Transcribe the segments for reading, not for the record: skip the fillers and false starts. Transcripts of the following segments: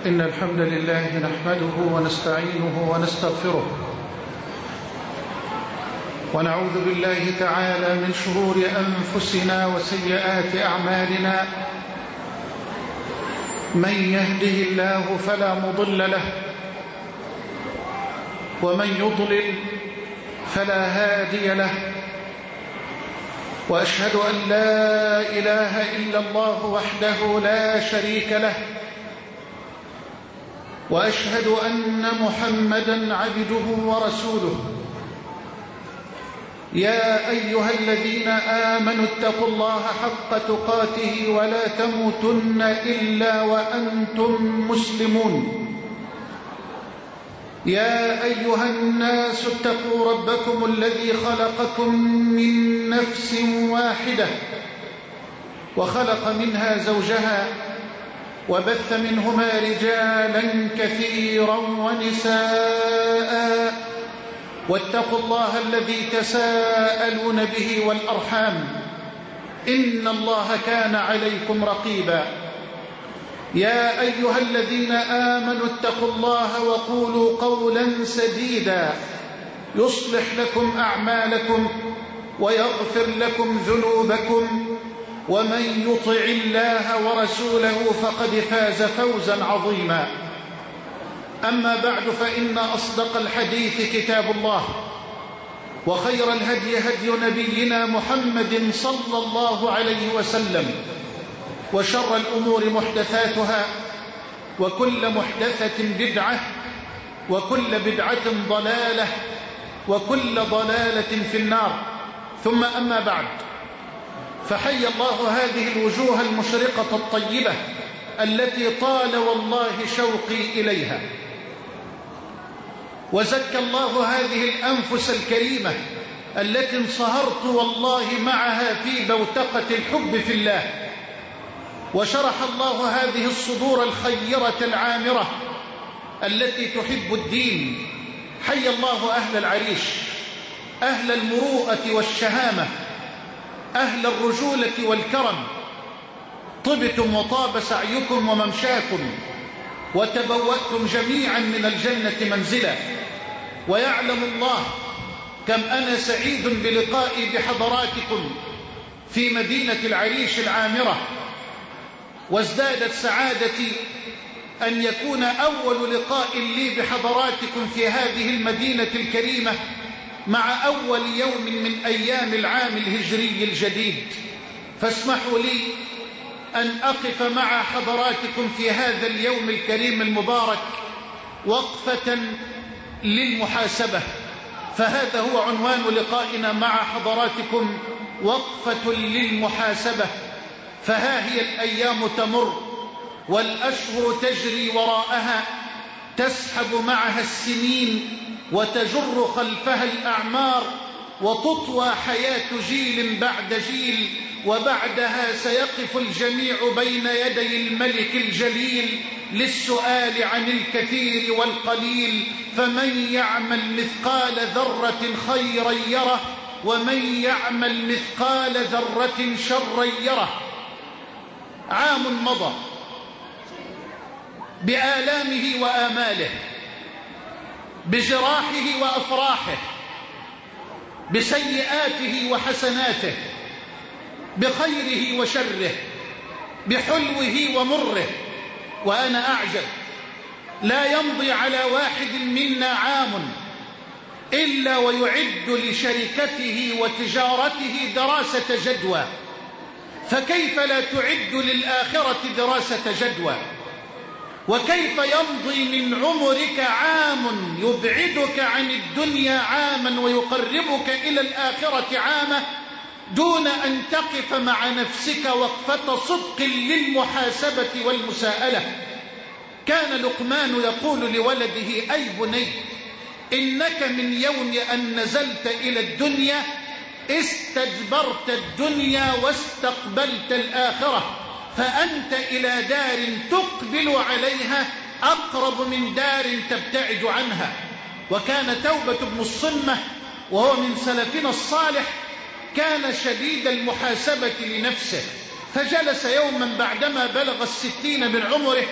إن الحمد لله نحمده ونستعينه ونستغفره ونعوذ بالله تعالى من شرور أنفسنا وسيئات أعمالنا. من يهده الله فلا مضل له ومن يضلل فلا هادي له، وأشهد أن لا إله إلا الله وحده لا شريك له، وأشهد أن محمدا عبده ورسوله. يا أيها الذين آمنوا اتقوا الله حق تقاته ولا تموتن إلا وأنتم مسلمون. يا أيها الناس اتقوا ربكم الذي خلقكم من نفس واحدة وخلق منها زوجها وبث منهما رجالا كثيرا ونساء، واتقوا الله الذي تساءلون به والأرحام إن الله كان عليكم رقيبا. يا أيها الذين آمنوا اتقوا الله وقولوا قولا سديدا يصلح لكم أعمالكم ويغفر لكم ذنوبكم، ومن يطع الله ورسوله فقد فاز فوزا عظيما. أما بعد، فإن أصدق الحديث كتاب الله، وخير الهدي هدي نبينا محمد صلى الله عليه وسلم، وشر الأمور محدثاتها، وكل محدثة بدعة، وكل بدعة ضلالة، وكل ضلالة في النار. ثم أما بعد، فحي الله هذه الوجوه المشرقة الطيبة التي طال والله شوقي إليها، وزكى الله هذه الأنفس الكريمة التي انصهرت والله معها في بوتقة الحب في الله، وشرح الله هذه الصدور الخيرة العامرة التي تحب الدين. حي الله أهل العريش، أهل المروءة والشهامة، أهل الرجولة والكرم. طبتم وطاب سعيكم وممشاكم، وتبوأتم جميعا من الجنة منزلا. ويعلم الله كم أنا سعيد بلقائي بحضراتكم في مدينة العريش العامرة، وازدادت سعادتي أن يكون أول لقاء لي بحضراتكم في هذه المدينة الكريمة مع أول يوم من أيام العام الهجري الجديد. فاسمحوا لي أن أقف مع حضراتكم في هذا اليوم الكريم المبارك وقفة للمحاسبة، فهذا هو عنوان لقائنا مع حضراتكم، وقفة للمحاسبة. فها هي الأيام تمر والأشهر تجري وراءها، تسحب معها السنين وتجر خلفها الأعمار، وتطوى حياة جيل بعد جيل، وبعدها سيقف الجميع بين يدي الملك الجليل للسؤال عن الكثير والقليل. فمن يعمل مثقال ذرة خيرا يره، ومن يعمل مثقال ذرة شرا يره. عام مضى بآلامه وآماله، بجراحه وأفراحه، بسيئاته وحسناته، بخيره وشره، بحلوه ومره. وأنا أعجب، لا يمضي على واحد منا عام إلا ويعد لشركته وتجارته دراسة جدوى، فكيف لا تعد للآخرة دراسة جدوى؟ وكيف يمضي من عمرك عام يبعدك عن الدنيا عاما ويقربك إلى الآخرة عاما دون أن تقف مع نفسك وقفة صدق للمحاسبة والمساءلة؟ كان لقمان يقول لولده: أي بني، إنك من يوم أن نزلت إلى الدنيا استجبرت الدنيا واستقبلت الآخرة، فأنت إلى دار تقبل عليها أقرب من دار تبتعد عنها. وكان توبة بن الصمة وهو من سلفنا الصالح كان شديد المحاسبة لنفسه، فجلس يوما بعدما بلغ 60 من عمره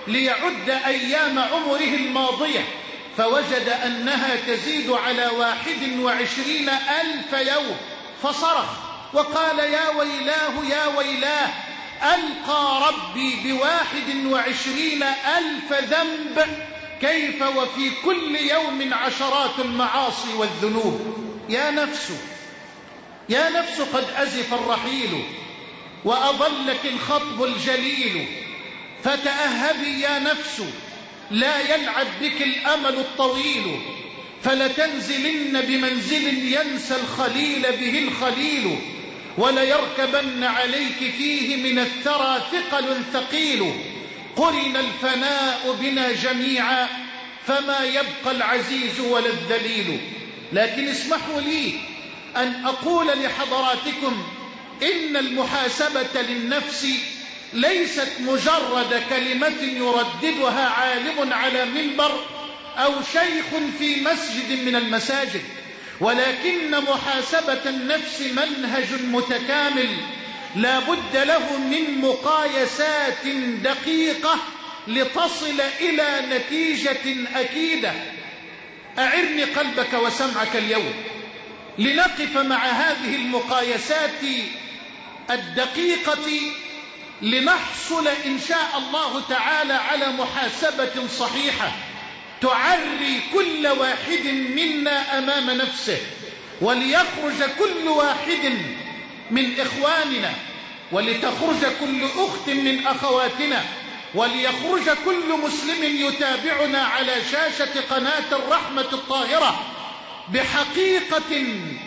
ليعد أيام عمره الماضية، فوجد أنها تزيد على 21,000 يوم، فصرخ وقال يا ويلاه يا ويلاه، ألقى ربي 21,000 ذنب، كيف وفي كل يوم عشرات المعاصي والذنوب. يا نفس يا نفس قد أزف الرحيل وأضلك الخطب الجليل، فتأهبي يا نفس لا يلعب بك الأمل الطويل، فلتنزلن بمنزل ينسى الخليل به الخليل، وليركبن عليك فيه من الثرى ثقل ثقيل، قرن الفناء بنا جميعا فما يبقى العزيز ولا الذليل. لكن اسمحوا لي أن أقول لحضراتكم إن المحاسبة للنفس ليست مجرد كلمة يرددها عالم على منبر أو شيخ في مسجد من المساجد، ولكن محاسبة النفس منهج متكامل لا بد له من مقايسات دقيقة لتصل إلى نتيجة أكيدة. أعرني قلبك وسمعك اليوم لنقف مع هذه المقايسات الدقيقة، لنحصل إن شاء الله تعالى على محاسبة صحيحة تعري كل واحد منا أمام نفسه، وليخرج كل واحد من إخواننا، ولتخرج كل أخت من أخواتنا، وليخرج كل مسلم يتابعنا على شاشة قناة الرحمة الطاهرة بحقيقة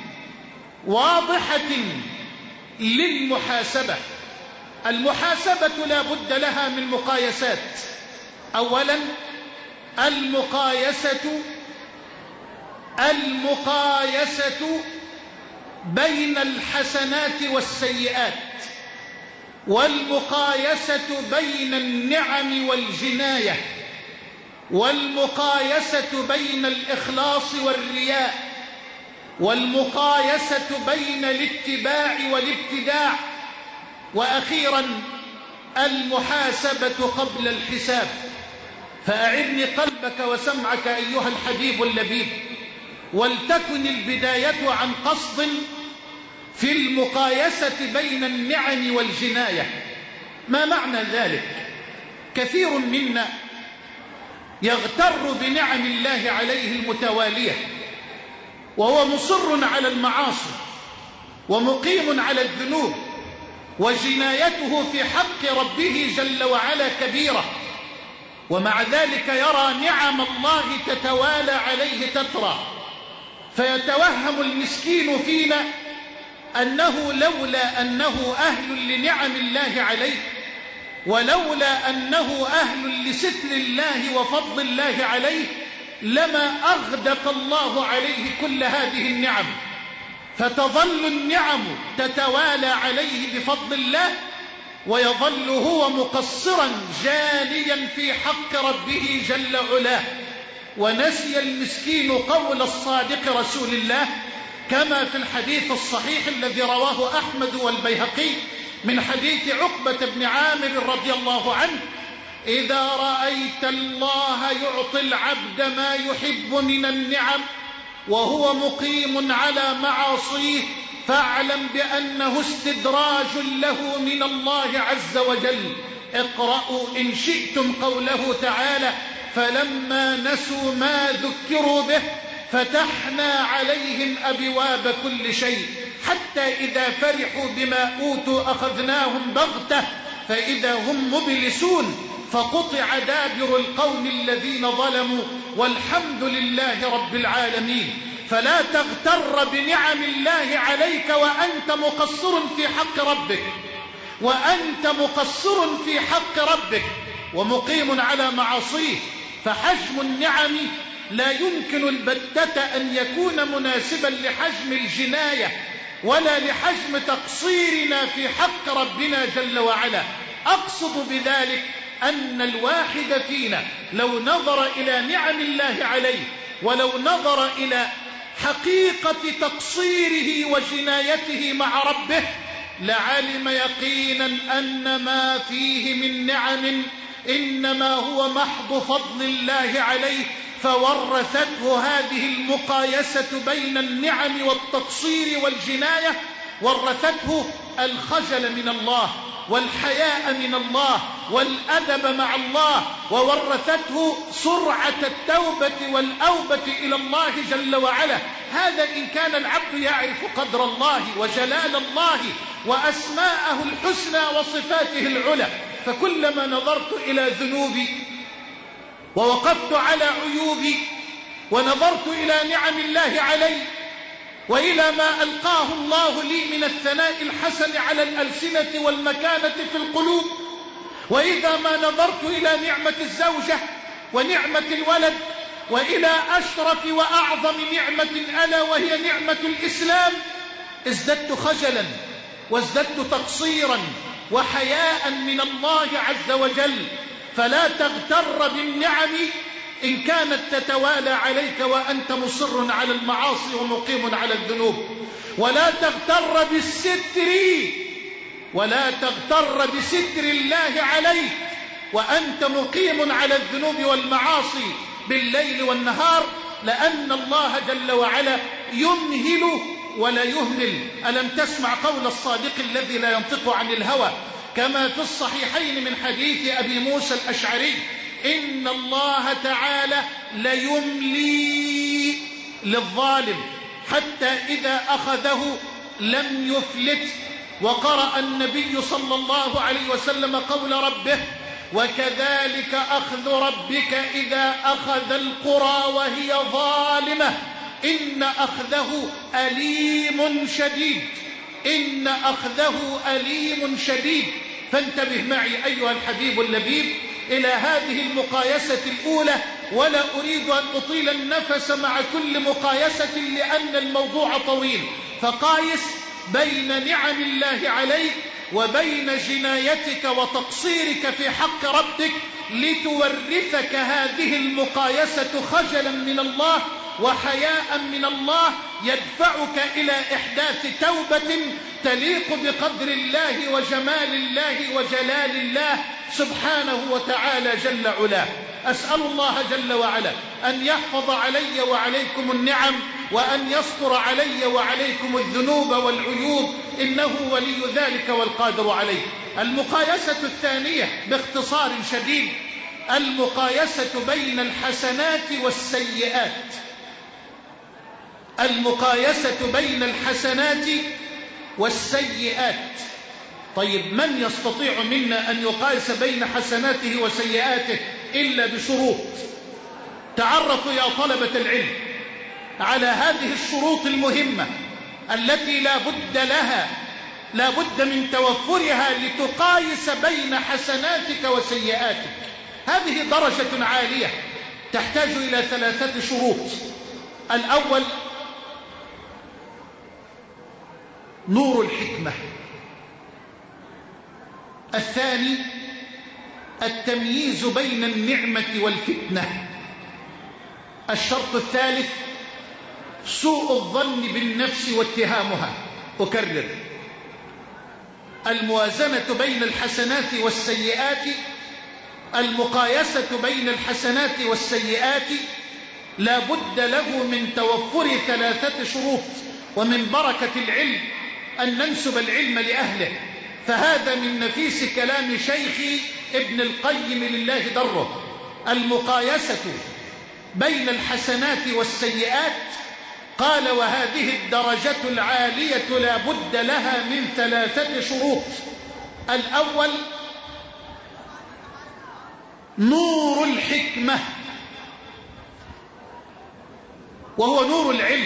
واضحة للمحاسبة. المحاسبة لا بد لها من مقايسات. أولا المقايسة بين الحسنات والسيئات، والمقايسة بين النعم والجناية، والمقايسة بين الإخلاص والرياء، والمقايسة بين الاتباع والابتداع، وأخيرا المحاسبة قبل الحساب. فأعرني قلبك وسمعك أيها الحبيب اللبيب، ولتكن البداية عن قصد في المقايسة بين النعم والجناية. ما معنى ذلك؟ كثير منا يغتر بنعم الله عليه المتوالية، وهو مصر على المعاصي ومقيم على الذنوب، وجنايته في حق ربه جل وعلا كبيرة، ومع ذلك يرى نعم الله تتوالى عليه تترى، فيتوهم المسكين فينا أنه لولا أنه أهل لنعم الله عليه، ولولا أنه أهل لستر الله وفضل الله عليه، لما أغدق الله عليه كل هذه النعم، فتظل النعم تتوالى عليه بفضل الله، ويظل هو مقصرا جانيا في حق ربه جل علاه. ونسي المسكين قول الصادق رسول الله كما في الحديث الصحيح الذي رواه أحمد والبيهقي من حديث عقبة بن عامر رضي الله عنه: إذا رأيت الله يعطي العبد ما يحب من النعم وهو مقيم على معاصيه، فاعلم بأنه استدراج له من الله عز وجل. اقرأوا إن شئتم قوله تعالى: فلما نسوا ما ذكروا به فتحنا عليهم أبواب كل شيء حتى إذا فرحوا بما أوتوا أخذناهم بغتة فإذا هم مبلسون، فقطع دابر القوم الذين ظلموا والحمد لله رب العالمين. فلا تغتر بنعم الله عليك وأنت مقصر في حق ربك، وأنت مقصر في حق ربك ومقيم على معاصيه، فحجم النعم لا يمكن البتة أن يكون مناسبا لحجم الجناية ولا لحجم تقصيرنا في حق ربنا جل وعلا. أقصد بذلك أن الواحد فينا لو نظر إلى نعم الله عليه، ولو نظر إلى حقيقة تقصيره وجنايته مع ربه، لعلم يقينا أن ما فيه من نعم إنما هو محض فضل الله عليه، فورثته هذه المقايسة بين النعم والتقصير والجناية، ورثته الخجل من الله والحياء من الله والأدب مع الله، وورثته سرعة التوبة والأوبة إلى الله جل وعلا. هذا إن كان العبد يعرف قدر الله وجلال الله وأسماءه الحسنى وصفاته العلى. فكلما نظرت إلى ذنوبي ووقفت على عيوبي ونظرت إلى نعم الله علي وإلى ما ألقاه الله لي من الثناء الحسن على الألسنة والمكانة في القلوب، وإذا ما نظرت إلى نعمة الزوجة ونعمة الولد وإلى أشرف وأعظم نعمة ألا وهي نعمة الإسلام، ازددت خجلا وازددت تقصيرا وحياء من الله عز وجل. فلا تغتر بالنعم إن كانت تتوالى عليك وأنت مصر على المعاصي ومقيم على الذنوب، ولا تغتر بستر الله عليك وأنت مقيم على الذنوب والمعاصي بالليل والنهار، لأن الله جل وعلا يمهل ولا يهمل. ألم تسمع قول الصادق الذي لا ينطق عن الهوى كما في الصحيحين من حديث أبي موسى الأشعري: إن الله تعالى ليملي للظالم حتى إذا أخذه لم يفلت. وقرأ النبي صلى الله عليه وسلم قول ربه: وكذلك أخذ ربك إذا أخذ القرى وهي ظالمة إن أخذه أليم شديد. فانتبه معي أيها الحبيب اللبيب إلى هذه المقايسة الأولى، ولا أريد أن أطيل النفس مع كل مقايسة لأن الموضوع طويل. فقايس بين نعم الله عليك وبين جنايتك وتقصيرك في حق ربك، لتورثك هذه المقايسة خجلا من الله وحياء من الله، يدفعك إلى إحداث توبة تليق بقدر الله وجمال الله وجلال الله سبحانه وتعالى جل علاه. أسأل الله جل وعلا أن يحفظ علي وعليكم النعم، وأن يستر علي وعليكم الذنوب والعيوب، إنه ولي ذلك والقادر عليه. المقايسة الثانية باختصار شديد المقايسة بين الحسنات والسيئات. طيب، من يستطيع منا أن يقايس بين حسناته وسيئاته إلا بشروط؟ تعرفوا يا طلبة العلم على هذه الشروط المهمة التي لا بد من توفرها لتقايس بين حسناتك وسيئاتك. هذه درجة عالية تحتاج إلى 3 شروط. الأول نور الحكمة، الثاني التمييز بين النعمة والفتنة، الشرط الثالث سوء الظن بالنفس واتهامها. أكرر: الموازنة بين الحسنات والسيئات، المقايسة بين الحسنات والسيئات لا بد له من توفر 3 شروط. ومن بركة العلم أن ننسب العلم لأهله، فهذا من نفيس كلام شيخي ابن القيم لله دره. المقايسة بين الحسنات والسيئات، قال: وهذه الدرجة العالية لا بد لها من 3 شروط. الأول نور الحكمة، وهو نور العلم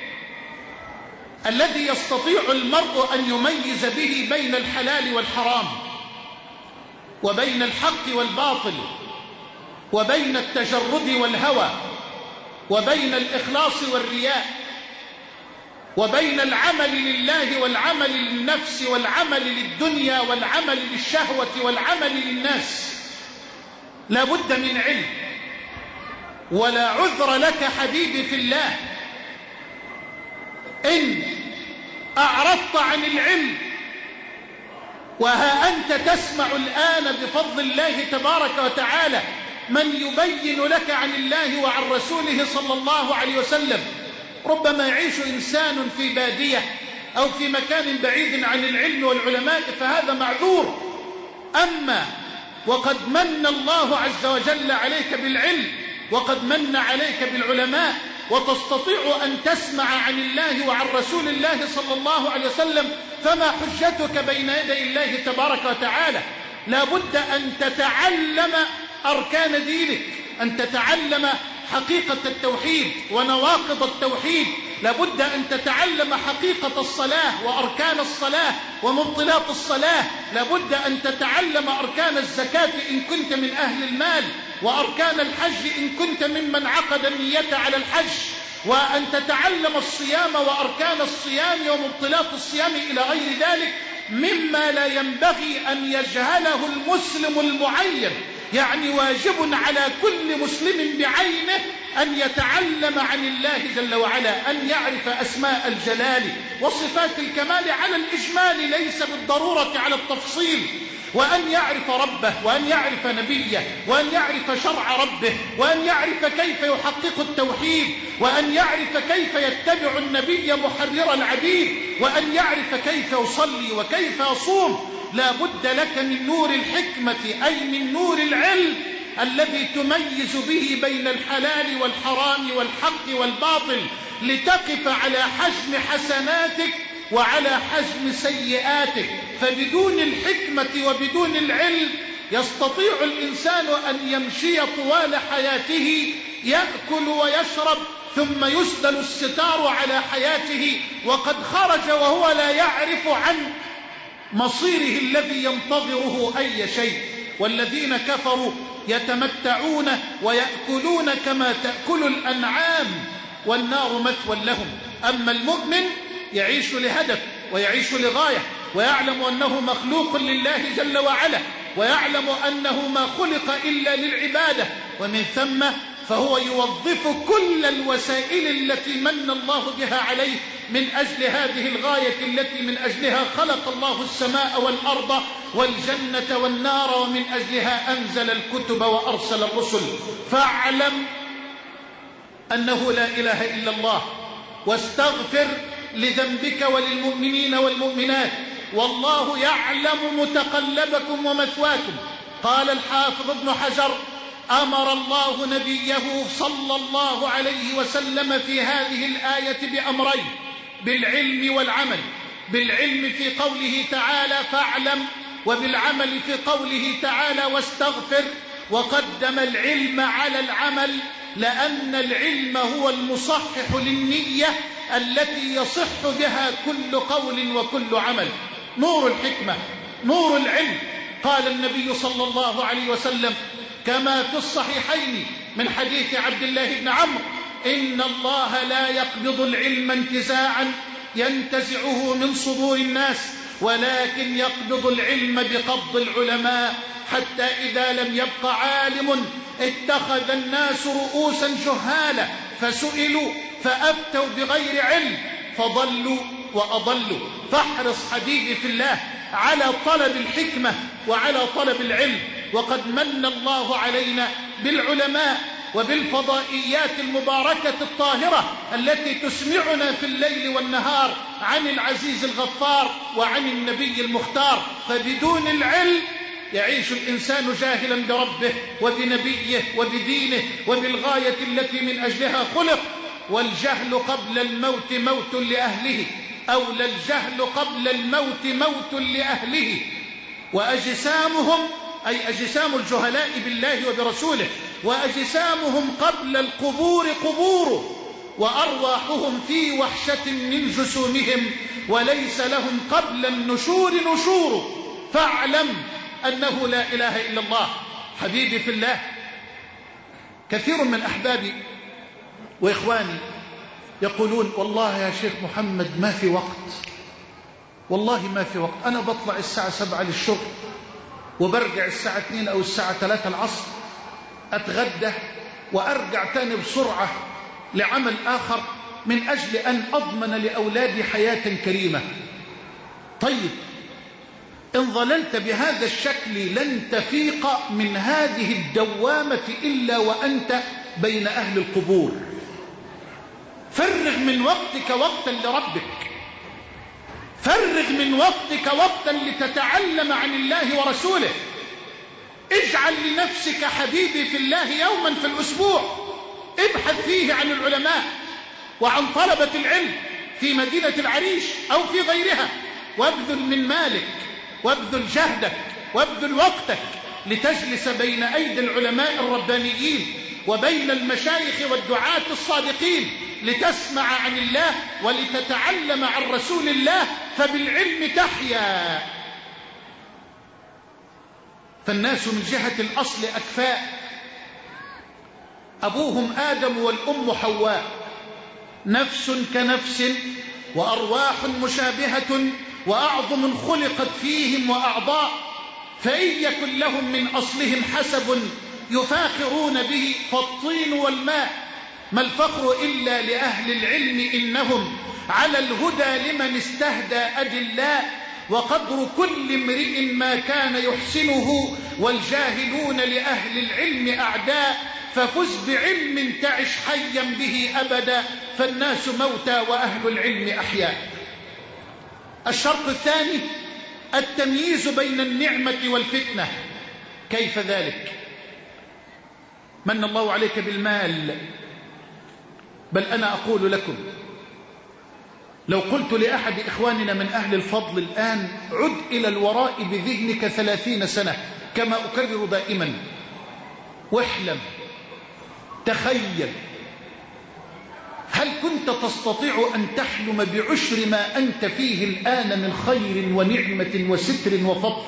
الذي يستطيع المرء أن يميز به بين الحلال والحرام، وبين الحق والباطل، وبين التجرد والهوى، وبين الإخلاص والرياء، وبين العمل لله والعمل للنفس، والعمل للدنيا والعمل للشهوة والعمل للناس. لا بد من علم، ولا عذر لك حبيبي في الله إن أعرضت عن العلم وها أنت تسمع الآن بفضل الله تبارك وتعالى من يبين لك عن الله وعن رسوله صلى الله عليه وسلم. ربما يعيش إنسان في بادية أو في مكان بعيد عن العلم والعلماء، فهذا معذور. أما وقد من الله عز وجل عليك بالعلم، وقد من عليك بالعلماء، وتستطيع أن تسمع عن الله وعن رسول الله صلى الله عليه وسلم، فما حجتك بين يدي الله تبارك وتعالى؟ لا بد أن تتعلم أركان دينك، أن تتعلم حقيقة التوحيد ونواقض التوحيد. لا بد أن تتعلم حقيقة الصلاة وأركان الصلاة ومبطلات الصلاة. لا بد أن تتعلم أركان الزكاة إن كنت من أهل المال، وأركان الحج إن كنت ممن عقد النية على الحج، وأن تتعلم الصيام وأركان الصيام ومبطلات الصيام إلى غير ذلك مما لا ينبغي أن يجهله المسلم المعين. يعني واجب على كل مسلم بعينه أن يتعلم عن الله جل وعلا، أن يعرف أسماء الجلال وصفات الكمال على الإجمال ليس بالضرورة على التفصيل، وأن يعرف ربه، وأن يعرف نبيه، وأن يعرف شرع ربه، وأن يعرف كيف يحقق التوحيد، وأن يعرف كيف يتبع النبي محرر العبيد، وأن يعرف كيف يصلي وكيف يصوم. لا بد لك من نور الحكمة، أي من نور العلم الذي تميز به بين الحلال والحرام والحق والباطل، لتقف على حجم حسناتك وعلى حجم سيئاتك. فبدون الحكمة وبدون العلم يستطيع الإنسان أن يمشي طوال حياته يأكل ويشرب ثم يسدل الستار على حياته وقد خرج وهو لا يعرف عن مصيره الذي ينتظره أي شيء. والذين كفروا يتمتعون ويأكلون كما تأكل الأنعام والنار مثوى لهم. أما المؤمن يعيش لهدف ويعيش لغاية، ويعلم أنه مخلوق لله جل وعلا، ويعلم أنه ما خلق إلا للعبادة، ومن ثم فهو يوظف كل الوسائل التي من الله بها عليه من أجل هذه الغاية التي من أجلها خلق الله السماء والأرض والجنة والنار، ومن أجلها أنزل الكتب وأرسل الرسل. فاعلم أنه لا إله إلا الله، واستغفر لذنبك وللمؤمنين والمؤمنات، والله يعلم متقلبكم ومثواكم. قال الحافظ ابن حجر: أمر الله نبيه صلى الله عليه وسلم في هذه الآية بأمرين: بالعلم والعمل. بالعلم في قوله تعالى فاعلم، وبالعمل في قوله تعالى واستغفر. وقدم العلم على العمل لأن العلم هو المصحح للنية التي يصح بها كل قول وكل عمل. نور الحكمة، نور العلم. قال النبي صلى الله عليه وسلم كما في الصحيحين من حديث عبد الله بن عمرو: إن الله لا يقبض العلم انتزاعا ينتزعه من صدور الناس، ولكن يقبض العلم بقبض العلماء، حتى إذا لم يبق عالم اتخذ الناس رؤوسا جهالا فسئلوا فأفتوا بغير علم فضلوا وأضلوا. فاحرص حبيبي في الله على طلب الحكمة وعلى طلب العلم. وقد من الله علينا بالعلماء وبالفضائيات المباركة الطاهرة التي تسمعنا في الليل والنهار عن العزيز الغفار وعن النبي المختار. فبدون العلم يعيش الإنسان جاهلا بربه وبنبيه وبدينه وبالغاية التي من أجلها خلق. والجهل قبل الموت موت لأهله، أو للجهل قبل الموت موت لأهله. وأجسامهم، أي أجسام الجهلاء بالله وبرسوله، وأجسامهم قبل القبور قبور، وأرواحهم في وحشة من جسومهم، وليس لهم قبل النشور نشور. فاعلم أنه لا إله إلا الله. حبيبي في الله، كثير من أحبابي وإخواني يقولون والله يا شيخ محمد ما في وقت، والله ما في وقت. أنا بطلع الساعة 7 للشغل وبرجع الساعة 2 أو الساعة 3 العصر، أتغدى وأرجع تاني بسرعة لعمل آخر من أجل أن أضمن لأولادي حياة كريمة. طيب إن ظللت بهذا الشكل لن تفيق من هذه الدوامة إلا وأنت بين أهل القبور. فرغ من وقتك وقتا لربك، فرغ من وقتك وقتا لتتعلم عن الله ورسوله. اجعل لنفسك حبيبي في الله يوما في الأسبوع ابحث فيه عن العلماء وعن طلبة العلم في مدينة العريش أو في غيرها، وابذل من مالك وابذل جهدك وابذل وقتك لتجلس بين أيدي العلماء الربانيين وبين المشايخ والدعاة الصادقين لتسمع عن الله ولتتعلم عن رسول الله، فبالعلم تحيا. فالناس من جهة الأصل أكفاء، أبوهم آدم والأم حواء، نفس كنفس وأرواح مشابهة وأعظم خلقت فيهم وأعضاء، فإن يكن لهم من أصلهم حسب يفاخرون به فالطين والماء، ما الفخر إلا لأهل العلم إنهم على الهدى لمن استهدى أدلاء، وقدر كل امرئ ما كان يحسنه والجاهلون لأهل العلم أعداء، ففز بعلم تعش حيا به أبدا، فالناس موتى وأهل العلم أحياء. الشرط الثاني التمييز بين النعمة والفتنة. كيف ذلك؟ من الله عليك بالمال، بل أنا أقول لكم لو قلت لأحد إخواننا من أهل الفضل الآن عد إلى الوراء بذهنك 30 سنة كما أكرر دائما، واحلم تخيل، هل كنت تستطيع أن تحلم بعشر ما أنت فيه الآن من خير ونعمة وستر وفضل؟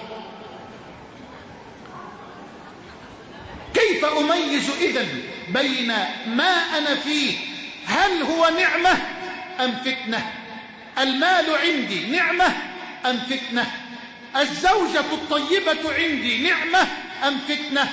كيف أميز إذن بين ما أنا فيه هل هو نعمة أم فتنة؟ المال عندي نعمة أم فتنة؟ الزوجة الطيبة عندي نعمة أم فتنة؟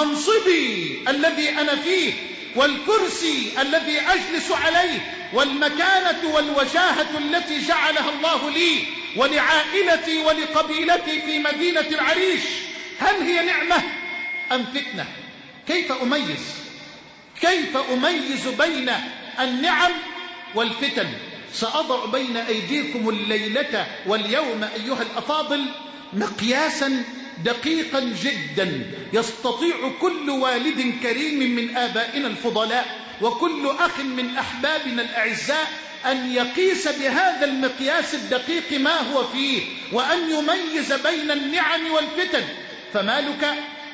منصبي الذي أنا فيه والكرسي الذي أجلس عليه والمكانة والوجاهة التي جعلها الله لي ولعائلتي ولقبيلتي في مدينة العريش، هل هي نعمة أم فتنة؟ كيف أميز؟ كيف أميز بين النعم والفتن؟ سأضع بين أيديكم الليلة واليوم أيها الأفاضل مقياسا دقيقا جدا يستطيع كل والد كريم من آبائنا الفضلاء وكل أخ من أحبابنا الأعزاء أن يقيس بهذا المقياس الدقيق ما هو فيه وأن يميز بين النعم والفتن. فمالك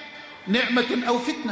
نعمة أو فتنة؟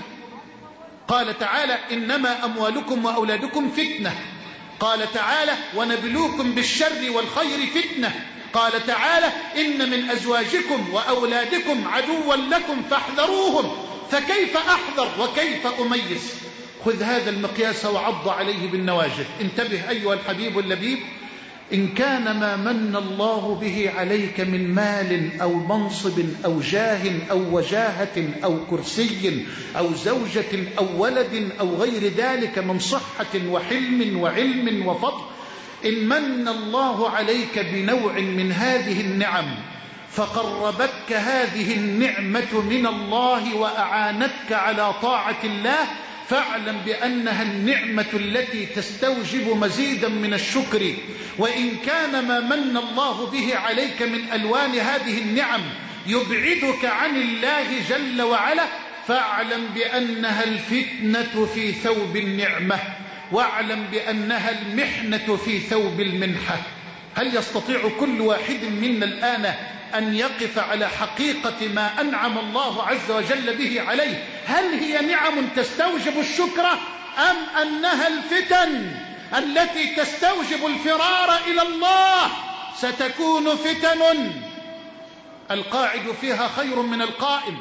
قال تعالى إنما أموالكم وأولادكم فتنة. قال تعالى ونبلوكم بالشر والخير فتنة. قال تعالى إن من أزواجكم وأولادكم عدوا لكم فاحذروهم. فكيف أحذر وكيف أميز؟ خذ هذا المقياس وعض عليه بالنواجذ. انتبه أيها الحبيب اللبيب، إن كان ما من الله به عليك من مال أو منصب أو جاه أو وجاهة أو كرسي أو زوجة أو ولد أو غير ذلك من صحة وحلم وعلم وفضل، إن من الله عليك بنوع من هذه النعم فقربتك هذه النعمة من الله وأعانتك على طاعة الله، فاعلم بأنها النعمة التي تستوجب مزيدا من الشكر. وإن كان ما من الله به عليك من ألوان هذه النعم يبعدك عن الله جل وعلا، فاعلم بأنها الفتنة في ثوب النعمة، واعلم بأنها المحنة في ثوب المنحة. هل يستطيع كل واحد منا الآن أن يقف على حقيقة ما أنعم الله عز وجل به عليه؟ هل هي نعم تستوجب الشكر أم أنها الفتن التي تستوجب الفرار إلى الله؟ ستكون فتن القاعد فيها خير من القائم،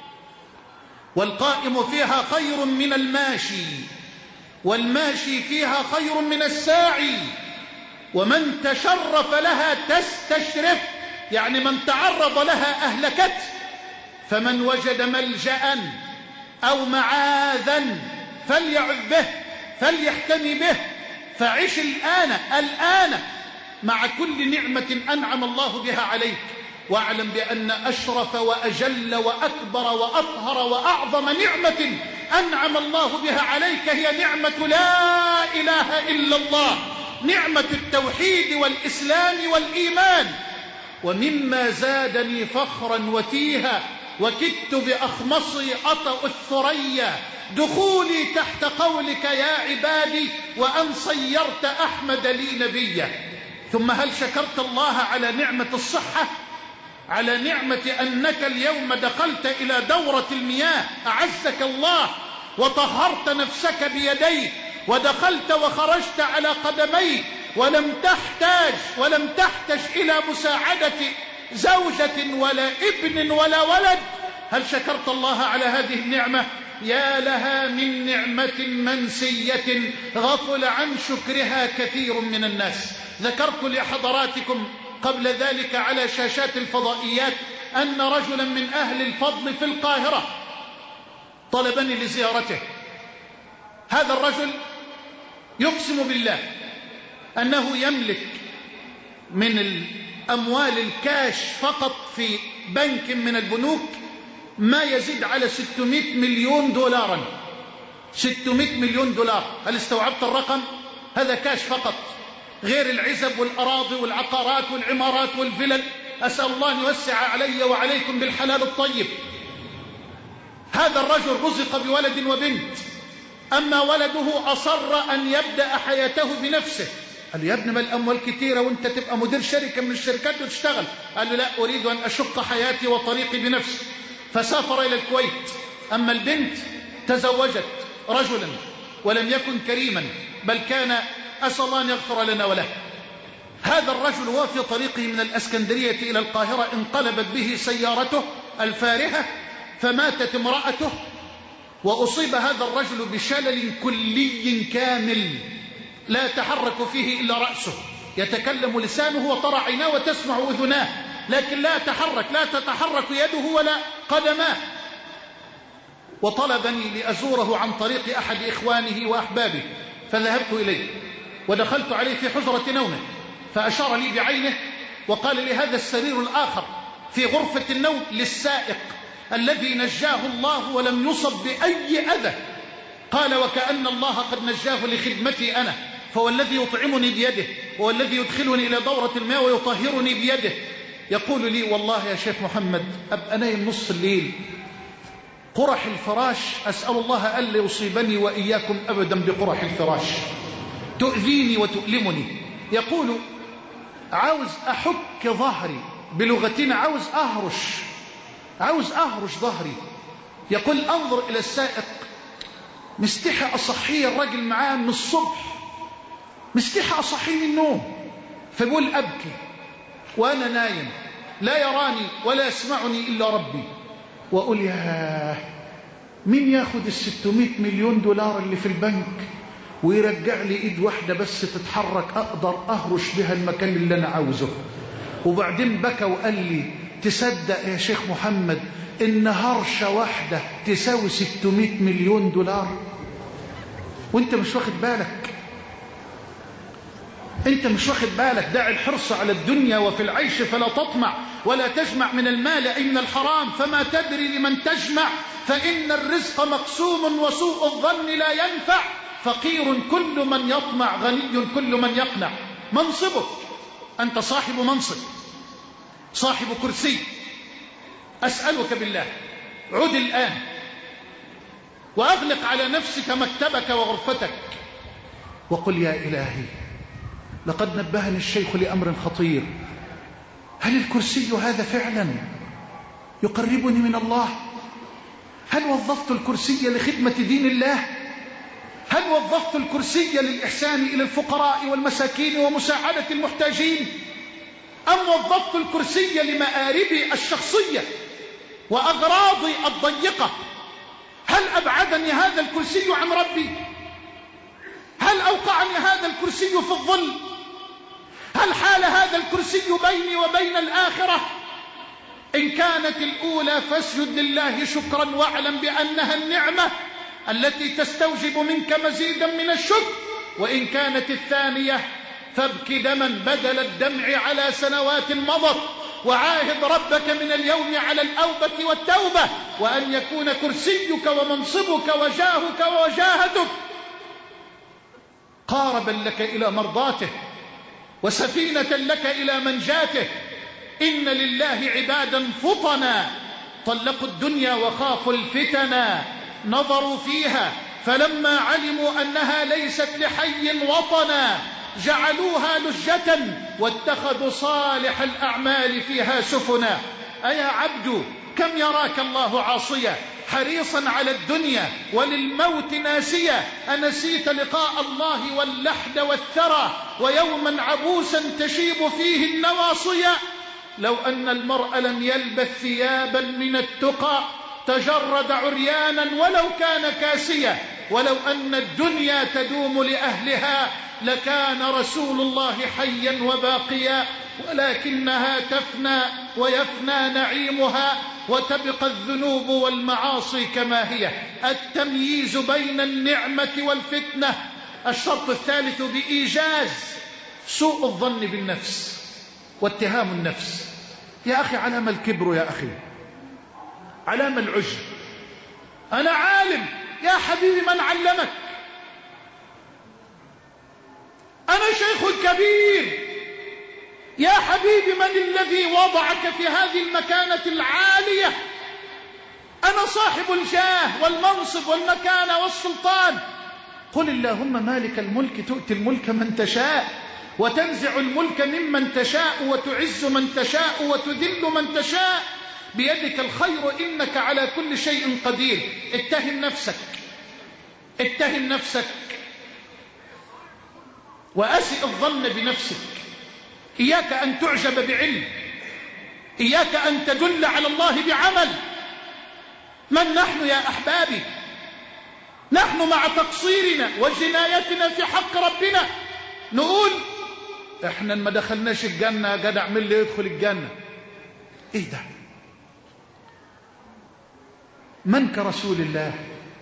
والقائم فيها خير من الماشي، والماشي فيها خير من الساعي، ومن تشرف لها تستشرف، يعني من تعرض لها أهلكت. فمن وجد ملجأ أو معاذا فليعذ به فليحتمي به. فعش الآن مع كل نعمة أنعم الله بها عليك، واعلم بأن أشرف وأجل وأكبر وأطهر وأعظم نعمة أنعم الله بها عليك هي نعمة لا إله إلا الله، نعمة التوحيد والإسلام والإيمان. ومما زادني فخرا وتيها وكدت بأخمصي أطأ الثريا دخولي تحت قولك يا عبادي وأن صيرت أحمد لي نبيا. ثم هل شكرت الله على نعمة الصحة، على نعمة أنك اليوم دخلت إلى دورة المياه أعزك الله وطهرت نفسك بيديك ودخلت وخرجت على قدميك ولم تحتاج إلى مساعدة زوجة ولا ابن ولا ولد؟ هل شكرت الله على هذه النعمة؟ يا لها من نعمة منسية غفل عن شكرها كثير من الناس. ذكرت لحضراتكم قبل ذلك على شاشات الفضائيات أن رجلا من أهل الفضل في القاهرة طلبني لزيارته. هذا الرجل يقسم بالله أنه يملك من الأموال الكاش فقط في بنك من البنوك ما يزيد على 600 مليون دولارا. 600 مليون دولار، هل استوعبت الرقم؟ هذا كاش فقط، غير العزب والأراضي والعقارات والعمارات والفلل. أسأل الله أن يوسع علي وعليكم بالحلال الطيب. هذا الرجل رزق بولد وبنت، أما ولده أصر أن يبدأ حياته بنفسه. قال له يا ابن ما الأموال كثيرة وانت تبقى مدير شركة من الشركات وتشتغل. قال له لا، أريد أن أشق حياتي وطريقي بنفسي. فسافر إلى الكويت. أما البنت تزوجت رجلا ولم يكن كريما، بل كان أسأل الله أن يغفر لنا وله. هذا الرجل وهو في طريقه من الأسكندرية إلى القاهرة انقلبت به سيارته الفارهة فماتت امرأته، وأصيب هذا الرجل بشلل كلي كامل لا يتحرك فيه إلا رأسه، يتكلم لسانه وترى عيناه وتسمع أذناه، لكن لا تتحرك يده ولا قدماه. وطلبني لأزوره عن طريق أحد إخوانه وأحبابه، فذهبت إليه ودخلت عليه في حجرة نومه، فأشار لي بعينه وقال لي هذا السرير الآخر في غرفة النوم للسائق الذي نجاه الله ولم يصب بأي أذى. قال وكأن الله قد نجاه لخدمتي أنا، فهو الذي يطعمني بيده، هو الذي يدخلني إلى دورة الماء ويطهرني بيده. يقول لي والله يا شيخ محمد أبقى نايم نص الليل، قرح الفراش أسأل الله ألا يصيبني وإياكم أبدا بقرح الفراش، تؤذيني وتؤلمني. يقول عاوز أحك ظهري، بلغتنا عاوز أهرش ظهري. يقول أنظر إلى السائق مستحى أصحي الرجل معاه من الصبح، مستحى أصحي من النوم، فبقول أبكي وأنا نايم لا يراني ولا يسمعني إلا ربي، وأقول يا مين ياخد 600 مليون دولار اللي في البنك ويرجع لي إيد واحدة بس تتحرك أقدر أهرش بها المكان اللي أنا عاوزه. وبعدين بكى وقال لي تصدق يا شيخ محمد إن هرشة واحدة تساوي 600 مليون دولار؟ وانت مش واخد بالك، انت مش واخد بالك. دع الحرص على الدنيا وفي العيش فلا تطمع ولا تجمع من المال أي من الحرام، فما تدري لمن تجمع، فإن الرزق مقسوم وسوء الظن لا ينفع، فقير كل من يطمع غني كل من يقنع. منصبك، أنت صاحب منصب صاحب كرسي، أسألك بالله عد الآن وأغلق على نفسك مكتبك وغرفتك وقل يا إلهي لقد نبهني الشيخ لأمر خطير، هل الكرسي هذا فعلا يقربني من الله؟ هل وظفت الكرسي لخدمة دين الله؟ هل وظفت الكرسي للإحسان إلى الفقراء والمساكين ومساعدة المحتاجين؟ أم وظفت الكرسي لمآربي الشخصية وأغراضي الضيقة؟ هل أبعدني هذا الكرسي عن ربي؟ هل أوقعني هذا الكرسي في الظل؟ هل حال هذا الكرسي بيني وبين الآخرة؟ إن كانت الأولى فاسجد لله شكرا واعلم بأنها النعمة التي تستوجب منك مزيدا من الشكر، وإن كانت الثانية فابك دما بدل الدمع على سنوات مضت وعاهد ربك من اليوم على الأوبة والتوبة، وأن يكون كرسيك ومنصبك وجاهك ووجاهتك قاربا لك إلى مرضاته وسفينة لك إلى منجاته. إن لله عبادا فطنا طلقوا الدنيا وخافوا الفتنا، نظروا فيها فلما علموا أنها ليست لحي وطنا جعلوها لجة واتخذوا صالح الأعمال فيها سفنا. أيا عبد كم يراك الله عاصيا حريصا على الدنيا وللموت ناسيا، أنسيت لقاء الله واللحد والثرى ويوما عبوسا تشيب فيه النواصيا. لو أن المرء لم يلبث ثيابا من التقى تجرد عريانا ولو كان كاسيا، ولو أن الدنيا تدوم لأهلها لكان رسول الله حيا وباقيا، ولكنها تفنى ويفنى نعيمها وتبقى الذنوب والمعاصي كما هي. التمييز بين النعمة والفتنة. الشرط الثالث بإيجاز سوء الظن بالنفس واتهام النفس. يا أخي علام الكبر، يا أخي علام العجب. أنا عالم، يا حبيبي من علمك؟ أنا شيخ كبير، يا حبيبي من الذي وضعك في هذه المكانة العالية؟ أنا صاحب الجاه والمنصب والمكانة والسلطان. قل اللهم مالك الملك تؤتي الملك من تشاء وتنزع الملك ممن تشاء وتعز من تشاء وتذل من تشاء، بيدك الخير إنك على كل شيء قدير. اتهم نفسك، اتهم نفسك وأسئ الظن بنفسك. إياك أن تعجب بعلم، إياك أن تدل على الله بعمل. من نحن يا أحبابي؟ نحن مع تقصيرنا وجنايتنا في حق ربنا نقول احنا ما دخلناش الجنة يا جدع، من اللي يدخل الجنة؟ ايه ده؟ من كرسول الله؟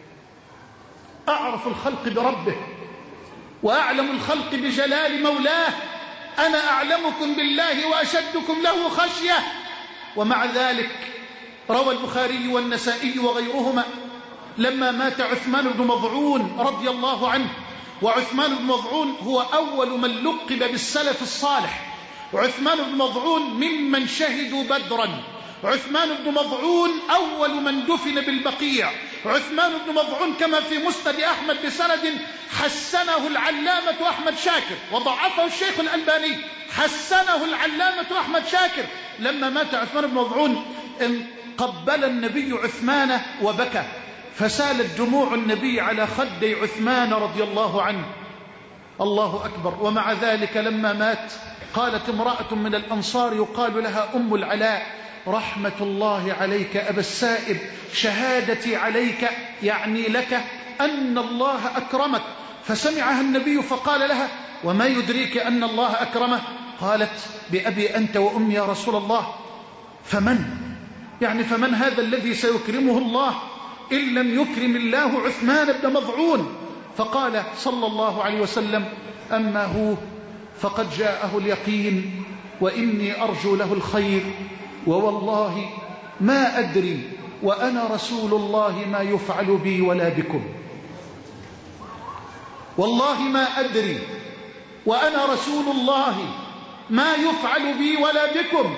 أعرف الخلق بربه وأعلم الخلق بجلال مولاه. أنا أعلمكم بالله وأشدكم له خشية. ومع ذلك روى البخاري والنسائي وغيرهما لما مات عثمان بن مظعون رضي الله عنه، وعثمان بن مظعون هو أول من لقب بالسلف الصالح. عثمان بن مظعون ممن شهدوا بدرا. عثمان بن مظعون أول من دفن بالبقيع. عثمان بن مظعون كما في مسند أحمد بسند حسنه العلامة أحمد شاكر وضعفه الشيخ الألباني. حسنه العلامة أحمد شاكر. لما مات عثمان بن مظعون قبل النبي عثمان وبكى، فسالت دموع النبي على خدي عثمان رضي الله عنه. الله أكبر. ومع ذلك لما مات قالت امرأة من الأنصار يقال لها أم العلاء: رحمة الله عليك أبا السائب، شهادتي عليك يعني لك أن الله أكرمك. فسمعها النبي فقال لها: وما يدريك أن الله أكرمه؟ قالت: بأبي أنت وأمي يا رسول الله. فمن هذا الذي سيكرمه الله إن لم يكرم الله عثمان بن مظعون؟ فقال صلى الله عليه وسلم: أما هو فقد جاءه اليقين وإني أرجو له الخير، ووالله ما أدري وأنا رسول الله ما يفعل بي ولا بكم. والله ما أدري وأنا رسول الله ما يفعل بي ولا بكم.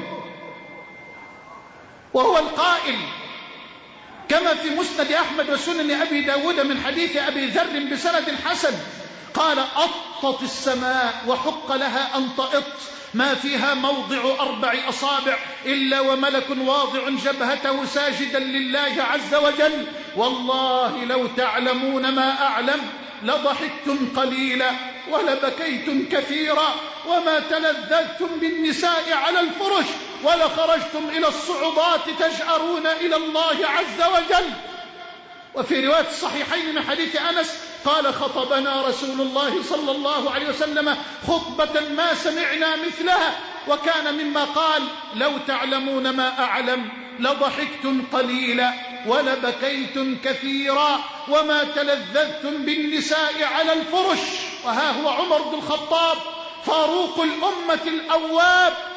وهو القائل كما في مسند أحمد وسنن أبي داود من حديث أبي ذر بسند حسن قال: أطت السماء وحق لها أن تأط، ما فيها موضع 4 أصابع إلا وملك واضع جبهته ساجدا لله عز وجل. والله لو تعلمون ما أعلم لضحكتم قليلا ولبكيتم كثيرا وما تلذذتم بالنساء على الفرش ولخرجتم إلى الصعوبات تجأرون إلى الله عز وجل. وفي رواية الصحيحين من حديث أنس قال: خطبنا رسول الله صلى الله عليه وسلم خطبة ما سمعنا مثلها. وكان مما قال: لو تعلمون ما أعلم لضحكتم قليلا ولبكيتم كثيرا وما تلذذتم بالنساء على الفرش. وها هو عمر بن الخطاب فاروق الأمة الأواب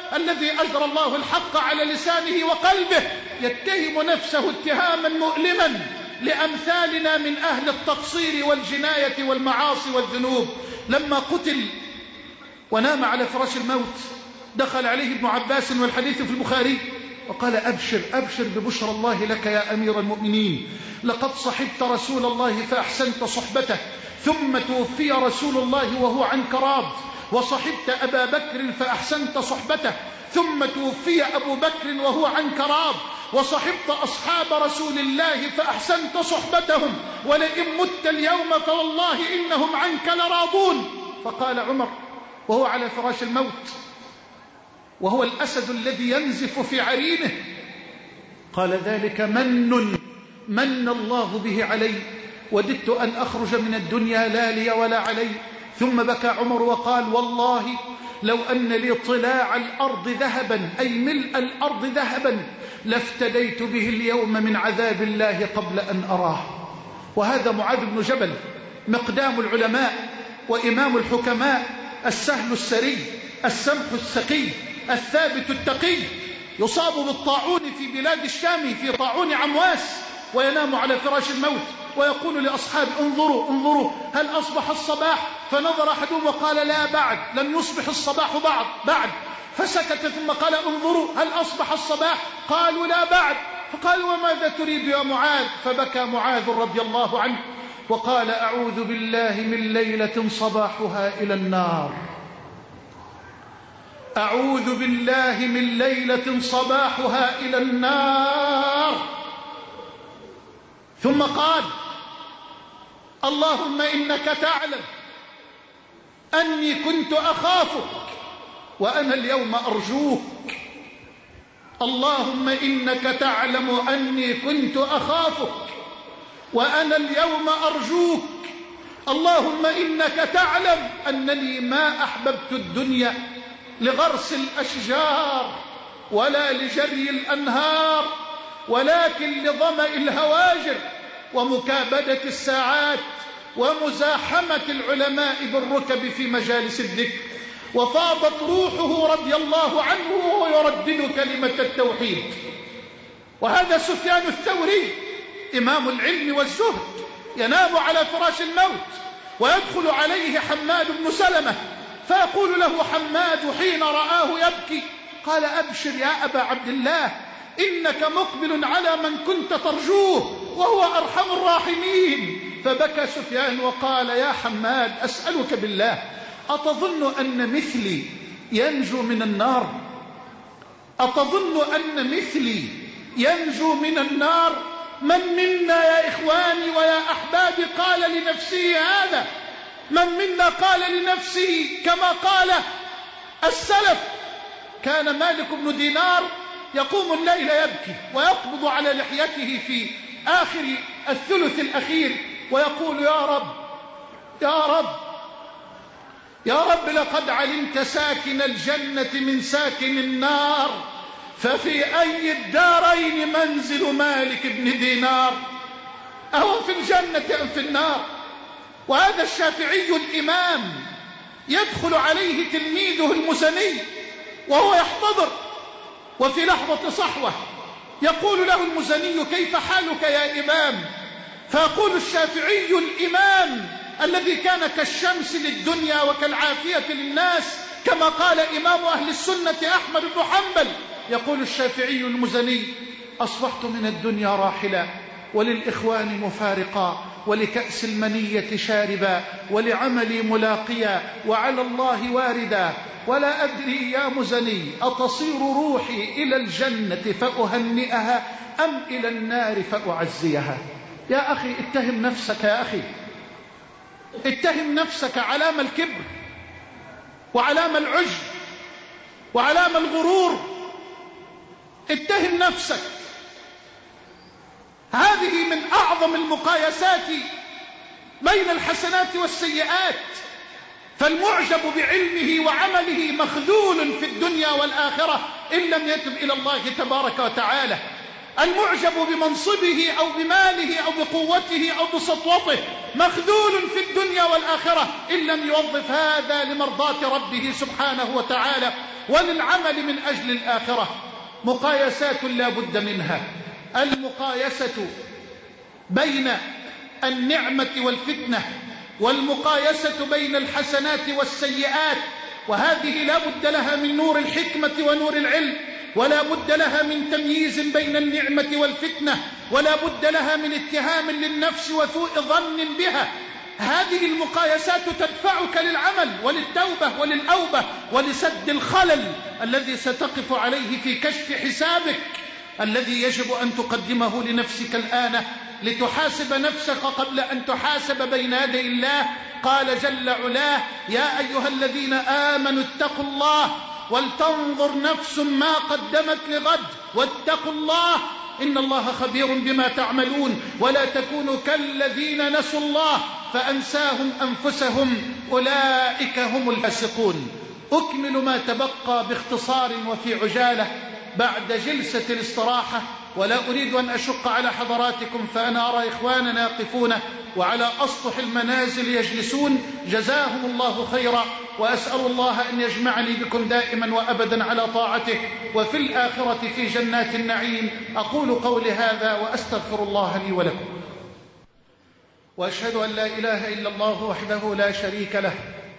الذي أجرى الله الحق على لسانه وقلبه يتهم نفسه اتهاما مؤلما لأمثالنا من أهل التقصير والجناية والمعاصي والذنوب. لما قتل ونام على فراش الموت دخل عليه ابن عباس والحديث في البخاري وقال: أبشر أبشر ببشرى الله لك يا أمير المؤمنين، لقد صحبت رسول الله فأحسنت صحبته، ثم توفي رسول الله وهو عنك راض، وصحبت أبا بكر فأحسنت صحبته، ثم توفي أبو بكر وهو عنك راض، وصحبت أصحاب رسول الله فأحسنت صحبتهم، ولئن مت اليوم فوالله إنهم عنك لراضون. فقال عمر وهو على فراش الموت وهو الأسد الذي ينزف في عرينه، قال: ذلك من الله به علي، وددت أن أخرج من الدنيا لا لي ولا علي. ثم بكى عمر وقال: والله لو أن لي طلاع الأرض ذهبا، أي ملء الأرض ذهبا، لافتديت به اليوم من عذاب الله قبل أن أراه. وهذا معاذ بن جبل، مقدام العلماء وإمام الحكماء، السهل السري، السمح السقي، الثابت التقي، يصاب بالطاعون في بلاد الشام، في طاعون عمواس، وينام على فراش الموت ويقول لأصحابه: انظروا انظروا هل أصبح الصباح؟ فنظر أحدهم وقال: لا بعد، لم يصبح الصباح بعد. فسكت ثم قال: انظروا هل أصبح الصباح؟ قالوا: لا بعد. فقالوا: وماذا تريد يا معاذ؟ فبكى معاذ رضي الله عنه وقال: أعوذ بالله من ليلة صباحها إلى النار، أعوذ بالله من ليلة صباحها إلى النار. ثم قال: اللهم إنك تعلم أني كنت أخافك وأنا اليوم أرجوك. اللهم إنك تعلم أني كنت أخافك وأنا اليوم أرجوك. اللهم إنك تعلم أنني ما أحببت الدنيا لغرس الأشجار ولا لجري الأنهار، ولكن لظمأ الهواجر ومكابدة الساعات ومزاحمة العلماء بالركب في مجالس الذكر. وفاضت روحه رضي الله عنه وهو يردد كلمة التوحيد. وهذا سفيان الثوري إمام العلم والزهد ينام على فراش الموت، ويدخل عليه حماد بن سلمة فيقول له حماد حين رآه يبكي، قال: أبشر يا أبا عبد الله، إنك مقبل على من كنت ترجوه وهو أرحم الراحمين. فبكى سفيان وقال: يا حماد، أسألك بالله، أتظن أن مثلي ينجو من النار؟ أتظن أن مثلي ينجو من النار؟ من منا يا إخواني ويا أحبابي قال لنفسه هذا؟ من منا قال لنفسه كما قال السلف؟ كان مالك بن دينار يقوم الليل يبكي ويقبض على لحيته في آخر الثلث الأخير ويقول: يا رب يا رب يا رب، لقد علمت ساكن الجنة من ساكن النار، ففي أي الدارين منزل مالك بن دينار؟ أهو في الجنة أم في النار؟ وهذا الشافعي الإمام يدخل عليه تلميذه المزني وهو يحتضر، وفي لحظة صحوة يقول له المزني: كيف حالك يا إمام؟ فيقول الشافعي الإمام الذي كان كالشمس للدنيا وكالعافية للناس كما قال إمام أهل السنة أحمد بن حنبل، يقول الشافعي المزني: أصبحت من الدنيا راحلا، وللإخوان مفارقا، ولكأس المنية شاربا، ولعملي ملاقيا، وعلى الله واردا، ولا أدري يا مزني أتصير روحي إلى الجنة فأهنئها أم إلى النار فأعزيها؟ يا أخي اتهم نفسك، يا أخي اتهم نفسك علام الكبر وعلام العجب وعلام الغرور. اتهم نفسك. هذه من أعظم المقايسات بين الحسنات والسيئات. فالمعجب بعلمه وعمله مخذول في الدنيا والآخرة إن لم يتب إلى الله تبارك وتعالى. المعجب بمنصبه أو بماله أو بقوته أو بسطوته مخذول في الدنيا والآخرة إن لم يوظف هذا لمرضاة ربه سبحانه وتعالى. وللعمل من أجل الآخرة. مقايسات لا بد منها، المقايسة بين النعمة والفتنة، والمقايسة بين الحسنات والسيئات، وهذه لا بد لها من نور الحكمة ونور العلم، ولا بد لها من تمييز بين النعمة والفتنة، ولا بد لها من اتهام للنفس وسوء ظن بها. هذه المقايسات تدفعك للعمل وللتوبة وللأوبة ولسد الخلل الذي ستقف عليه في كشف حسابك، الذي يجب أن تقدمه لنفسك الآن لتحاسب نفسك قبل أن تحاسب بين يدي الله. قال جل علاه: يا أيها الذين آمنوا اتقوا الله ولتنظر نفس ما قدمت لغد واتقوا الله إن الله خبير بما تعملون ولا تكونوا كالذين نسوا الله فأنساهم أنفسهم أولئك هم الفاسقون. أكمل ما تبقى باختصار وفي عجالة بعد جلسة الاستراحة، ولا أريد أن أشق على حضراتكم، فأنا أرى إخواننا يقفون وعلى أسطح المنازل يجلسون، جزاهم الله خيرا، وأسأل الله أن يجمعني بكم دائما وأبدا على طاعته وفي الآخرة في جنات النعيم. أقول قولي هذا وأستغفر الله لي ولكم، وأشهد أن لا إله إلا الله وحده لا شريك له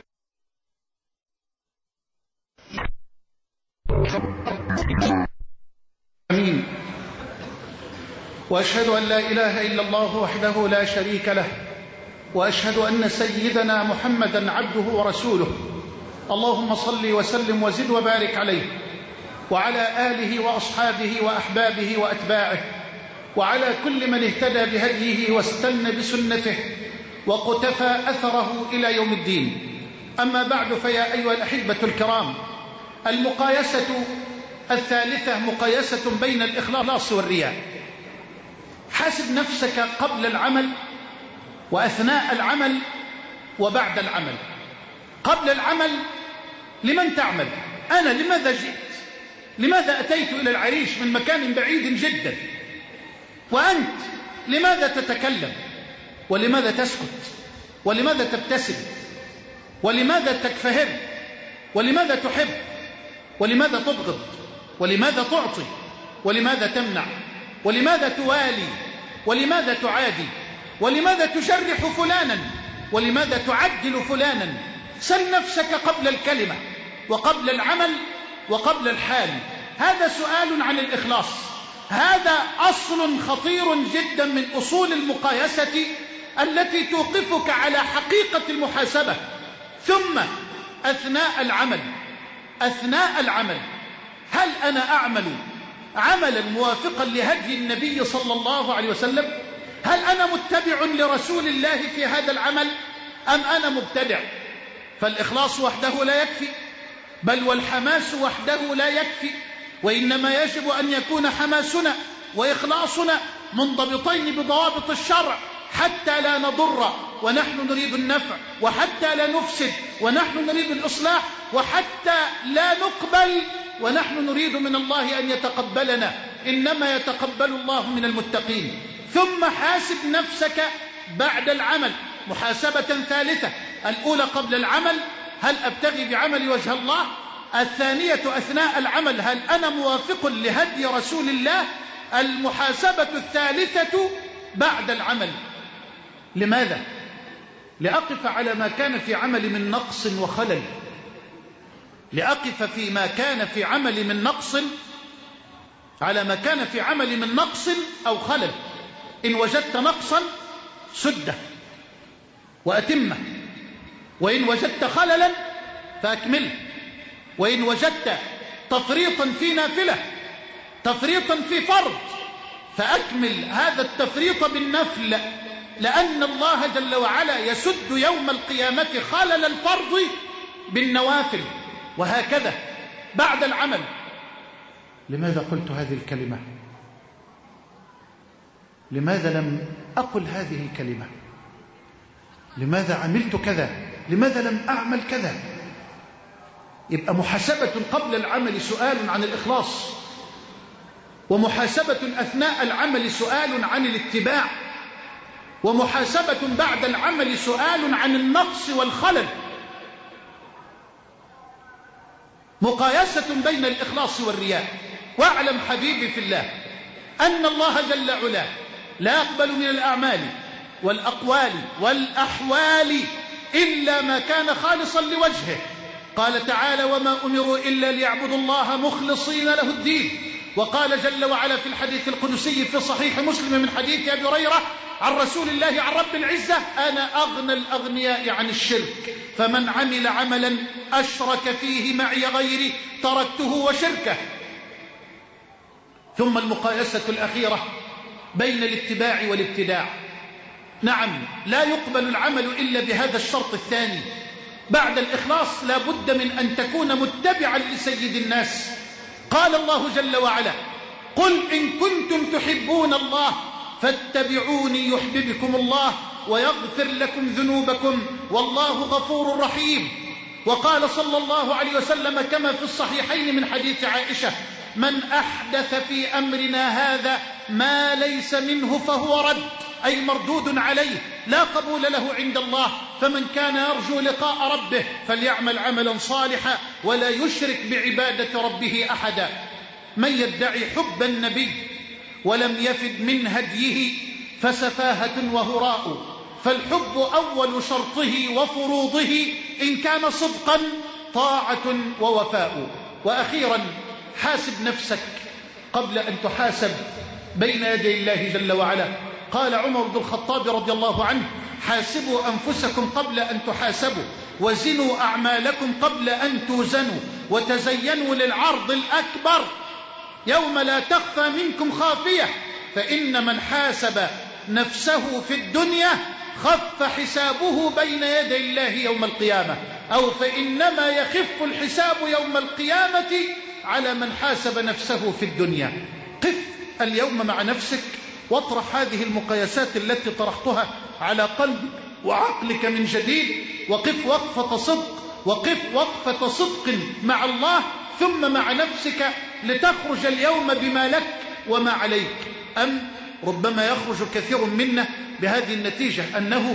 آمين. وأشهد أن لا إله إلا الله وحده لا شريك له، وأشهد أن سيدنا محمدا عبده ورسوله. اللهم صل وسلم وزد وبارك عليه وعلى آله وأصحابه وأحبابه وأتباعه وعلى كل من اهتدى بهديه واستنى بسنته وقتفى أثره إلى يوم الدين. أما بعد، فيا أيها الأحبة الكرام، المقايسة الثالثة مقايسة بين الإخلاص والرياء. حاسب نفسك قبل العمل وأثناء العمل وبعد العمل. قبل العمل: لمن تعمل؟ أنا لماذا جئت؟ لماذا أتيت إلى العريش من مكان بعيد جدا؟ وأنت لماذا تتكلم؟ ولماذا تسكت؟ ولماذا تبتسم؟ ولماذا تكفهر؟ ولماذا تحب؟ ولماذا تبغض؟ ولماذا تعطي؟ ولماذا تمنع؟ ولماذا توالي؟ ولماذا تعادي؟ ولماذا تجرح فلانا؟ ولماذا تعدل فلانا؟ سل نفسك قبل الكلمة وقبل العمل وقبل الحال. هذا سؤال عن الإخلاص. هذا أصل خطير جدا من أصول المقايسة التي توقفك على حقيقة المحاسبة. ثم أثناء العمل هل أنا أعمل عملا موافقا لهدي النبي صلى الله عليه وسلم؟ هل أنا متبع لرسول الله في هذا العمل أم أنا مبتدع؟ فالإخلاص وحده لا يكفي، بل والحماس وحده لا يكفي، وإنما يجب أن يكون حماسنا وإخلاصنا منضبطين بضوابط الشرع حتى لا نضر ونحن نريد النفع، وحتى لا نفسد ونحن نريد الإصلاح، وحتى لا نقبل ونحن نريد من الله أن يتقبلنا. إنما يتقبل الله من المتقين. ثم حاسب نفسك بعد العمل محاسبة ثالثة: الأولى قبل العمل: هل أبتغي بعمل وجه الله؟ الثانية أثناء العمل: هل أنا موافق لهدي رسول الله؟ المحاسبة الثالثة بعد العمل. لماذا؟ لأقف على ما كان في عمل من نقص وخلل، لأقف فيما كان في عمل من نقص على ما كان في عمل من نقص أو خلل. إن وجدت نقصا سده وأتمه، وإن وجدت خللا فأكمله، وإن وجدت تفريطا في نافلة، تفريطا في فرض، فأكمل هذا التفريط بالنفل، لأن الله جل وعلا يسد يوم القيامة خلل الفرض بالنوافل. وهكذا بعد العمل. لماذا قلت هذه الكلمة؟ لماذا لم أقل هذه الكلمة؟ لماذا عملت كذا؟ لماذا لم أعمل كذا؟ يبقى محاسبة قبل العمل سؤال عن الإخلاص، ومحاسبة أثناء العمل سؤال عن الاتباع، ومحاسبة بعد العمل سؤال عن النقص والخلل. مقايسة بين الإخلاص والرياء. واعلم حبيبي في الله أن الله جل علاه لا يقبل من الأعمال والأقوال والأحوال إلا ما كان خالصا لوجهه. قال تعالى: وما أمروا إلا ليعبدوا الله مخلصين له الدين. وقال جل وعلا في الحديث القدسي في صحيح مسلم من حديث أبي هريرة عن رسول الله عن رب العزة: أنا أغنى الأغنياء عن الشرك، فمن عمل عملا أشرك فيه معي غيري تركته وشركه. ثم المقايسة الأخيرة بين الاتباع والابتداع. نعم، لا يقبل العمل إلا بهذا الشرط الثاني. بعد الإخلاص لا بد من أن تكون متبعا لسيد الناس. قال الله جل وعلا: قل إن كنتم تحبون الله فاتبعوني يحببكم الله ويغفر لكم ذنوبكم والله غفور رحيم. وقال صلى الله عليه وسلم كما في الصحيحين من حديث عائشة: من أحدث في أمرنا هذا ما ليس منه فهو رد، أي مردود عليه، لا قبول له عند الله. فمن كان يرجو لقاء ربه فليعمل عملا صالحا ولا يشرك بعبادة ربه أحدا. من يدعي حب النبي ولم يفد من هديه فسفاهة وهراء، فالحب أول شرطه وفروضه إن كان صدقا طاعة ووفاء. وأخيرا حاسب نفسك قبل أن تحاسب بين يدي الله جل وعلا. قال عمر بن الخطاب رضي الله عنه: حاسبوا أنفسكم قبل أن تحاسبوا، وزنوا أعمالكم قبل أن توزنوا، وتزينوا للعرض الأكبر يوم لا تخفى منكم خافية، فإن من حاسب نفسه في الدنيا خف حسابه بين يدي الله يوم القيامة، أو فإنما يخف الحساب يوم القيامة على من حاسب نفسه في الدنيا. قف اليوم مع نفسك واطرح هذه المقايسات التي طرحتها على قلبك وعقلك من جديد، وقف وقفة صدق، وقف وقفة صدق مع الله ثم مع نفسك، لتخرج اليوم بما لك وما عليك. أم ربما يخرج كثير منا بهذه النتيجة أنه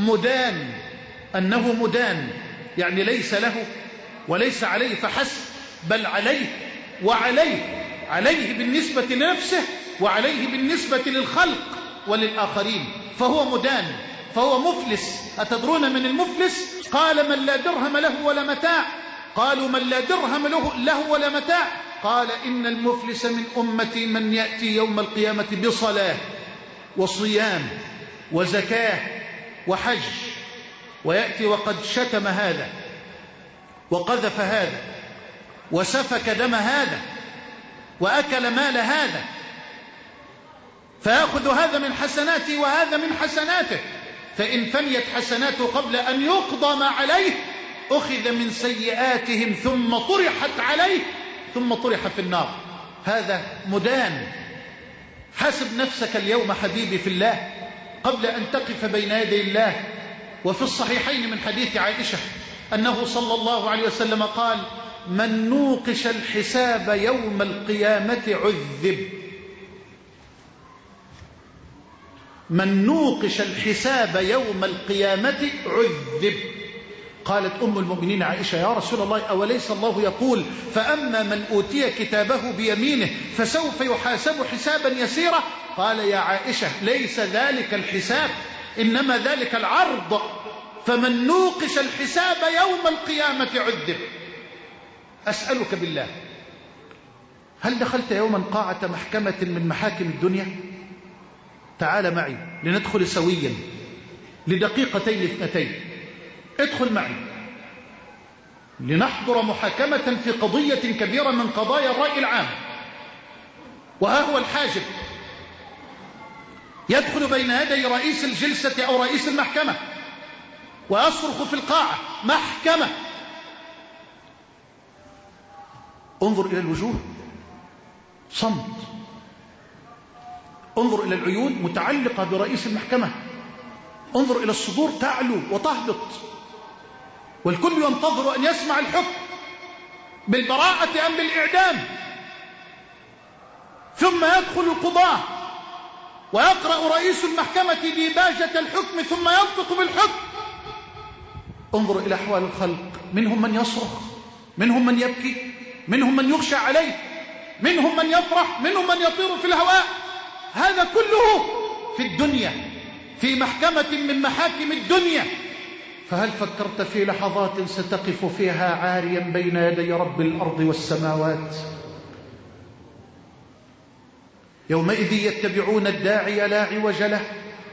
مدان، يعني ليس له وليس عليه فحسب، بل عليه وعليه، عليه بالنسبة لنفسه وعليه بالنسبة للخلق وللآخرين، فهو مدان، فهو مفلس. أتدرون من المفلس؟ قال: من لا درهم له ولا متاع. قالوا: من لا درهم له ولا متاع؟ قال: إن المفلس من أمتي من يأتي يوم القيامة بصلاة وصيام وزكاة وحج، ويأتي وقد شتم هذا وقذف هذا وسفك دم هذا وأكل مال هذا، فيأخذ هذا من حسناته وهذا من حسناته، فإن فنيت حسناته قبل أن يقضى ما عليه أخذ من سيئاتهم ثم طرحت عليه ثم طرح في النار. هذا مدان. حاسب نفسك اليوم حبيبي في الله قبل أن تقف بين يدي الله. وفي الصحيحين من حديث عائشة أنه صلى الله عليه وسلم قال: من نوقش الحساب يوم القيامة عذب. من نوقش الحساب يوم القيامة عذب. قالت أم المؤمنين عائشة: يا رسول الله، أوليس الله يقول: فأما من أوتي كتابه بيمينه فسوف يحاسب حسابا يسيرا؟ قال: يا عائشة، ليس ذلك الحساب، إنما ذلك العرض. فمن نوقش الحساب يوم القيامة عذب. أسألك بالله، هل دخلت يوما قاعة محكمة من محاكم الدنيا؟ تعال معي لندخل سويا لدقيقتين اثنتين. ادخل معي لنحضر محاكمة في قضية كبيرة من قضايا الرأي العام. وها هو الحاجب يدخل بين يدي رئيس الجلسة أو رئيس المحكمة ويصرخ في القاعة: محكمة. انظر إلى الوجوه، صمت. انظر إلى العيون متعلقة برئيس المحكمة. انظر إلى الصدور تعلو وتهبط، والكل ينتظر أن يسمع الحكم بالبراءة أم بالإعدام. ثم يدخل القضاة ويقرأ رئيس المحكمة ديباجة الحكم ثم ينطق بالحكم. انظر إلى أحوال الخلق، منهم من يصرخ منهم من يبكي، منهم من يخشى عليه، منهم من يفرح، منهم من يطير في الهواء. هذا كله في الدنيا، في محكمة من محاكم الدنيا. فهل فكرت في لحظات ستقف فيها عاريا بين يدي رب الأرض والسماوات؟ يومئذ يتبعون الداعي لا عوج له،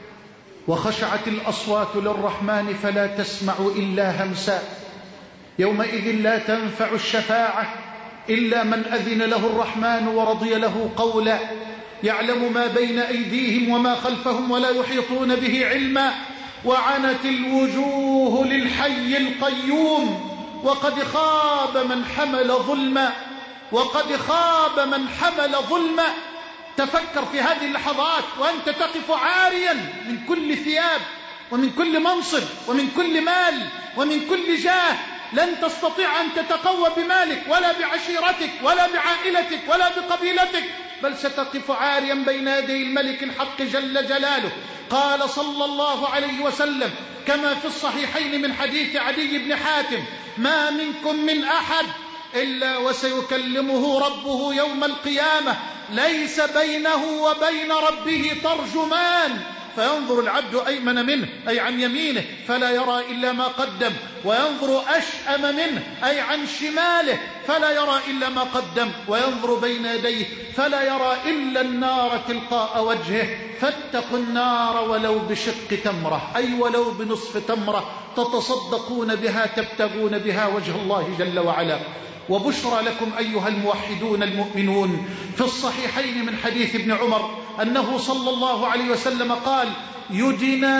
وخشعت الأصوات للرحمن فلا تسمع إلا همسا. يومئذ لا تنفع الشفاعة إلا من أذن له الرحمن ورضي له قولا. يعلم ما بين أيديهم وما خلفهم ولا يحيطون به علما. وعنت الوجوه للحي القيوم وقد خاب من حمل ظلما، وقد خاب من حمل ظلما. تفكر في هذه اللحظات وأنت تقف عاريا من كل ثياب ومن كل منصب ومن كل مال ومن كل جاه. لن تستطيع أن تتقوى بمالك ولا بعشيرتك ولا بعائلتك ولا بقبيلتك، بل ستقف عاريا بين يدي الملك الحق جل جلاله. قال صلى الله عليه وسلم كما في الصحيحين من حديث عدي بن حاتم: ما منكم من أحد إلا وسيكلمه ربه يوم القيامة، ليس بينه وبين ربه ترجمان، فينظر العبد أيمن منه أي عن يمينه فلا يرى إلا ما قدم، وينظر أشأم منه أي عن شماله فلا يرى إلا ما قدم، وينظر بين يديه فلا يرى إلا النار تلقاء وجهه. فاتقوا النار ولو بشق تمرة، أي ولو بنصف تمرة تتصدقون بها تبتغون بها وجه الله جل وعلا. وبشرى لكم أيها الموحدون المؤمنون في الصحيحين من حديث ابن عمر أنه صلى الله عليه وسلم قال: يدنى